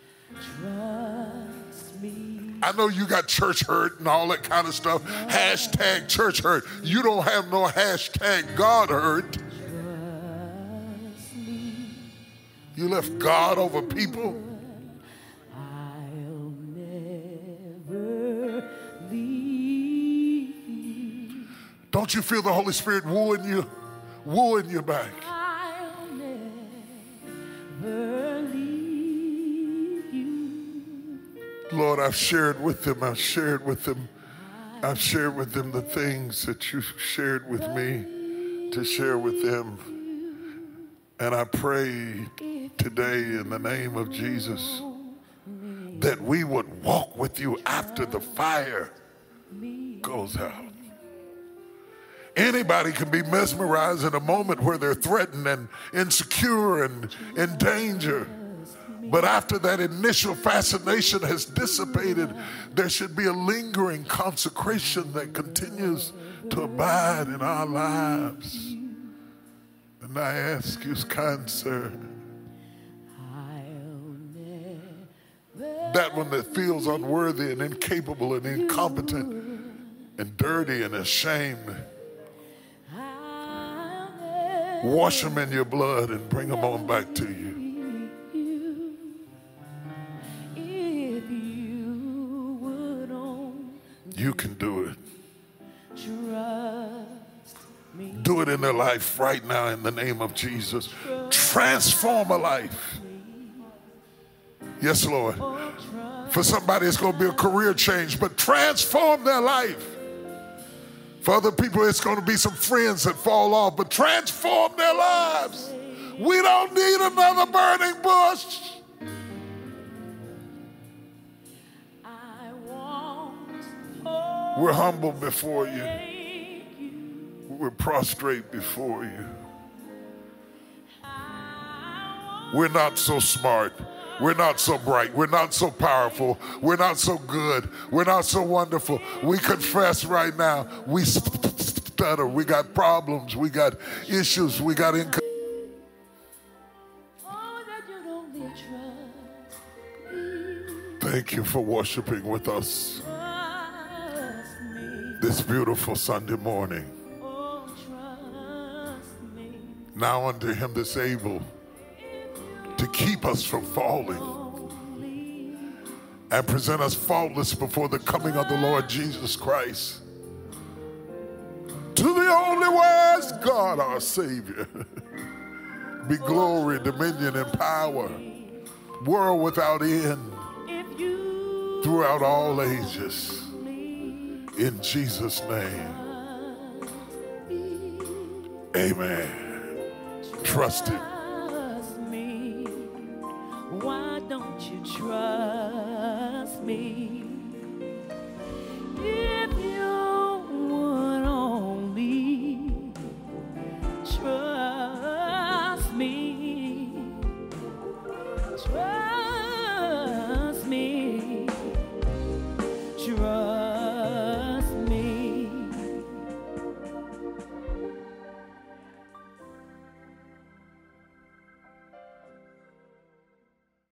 trust me. I know you got church hurt and all that kind of stuff. Hashtag church hurt. You don't have no hashtag God hurt. You left God over people. I'll never leave. Don't you feel the Holy Spirit wooing you, wooing you back? I'll never leave you. Lord, I've shared with them, I've shared with them, I've shared with them the things that you shared with me to share with them. And I pray today in the name of Jesus, that we would walk with you after the fire goes out. Anybody can be mesmerized in a moment where they're threatened and insecure and in danger. But after that initial fascination has dissipated, there should be a lingering consecration that continues to abide in our lives. And I ask you, kind sir, that one that feels unworthy and incapable and incompetent and dirty and ashamed, wash them in your blood and bring them on back to you. You can do it. Do it in their life right now in the name of Jesus. Transform a life. Yes, Lord. For somebody, it's going to be a career change, but transform their life. For other people, it's going to be some friends that fall off, but transform their lives. We don't need another burning bush. We're humble before you. We're prostrate before you. We're not so smart. We're not so bright. We're not so powerful. We're not so good. We're not so wonderful. We confess right now, we stutter. We got problems. We got issues. We got income. Thank you for worshiping with us this beautiful Sunday morning. Now unto him that's able to keep us from falling and present us faultless before the coming of the Lord Jesus Christ. To the only wise God, our Savior, be glory, dominion, and power, world without end, throughout all ages. In Jesus' name, amen. Trust him.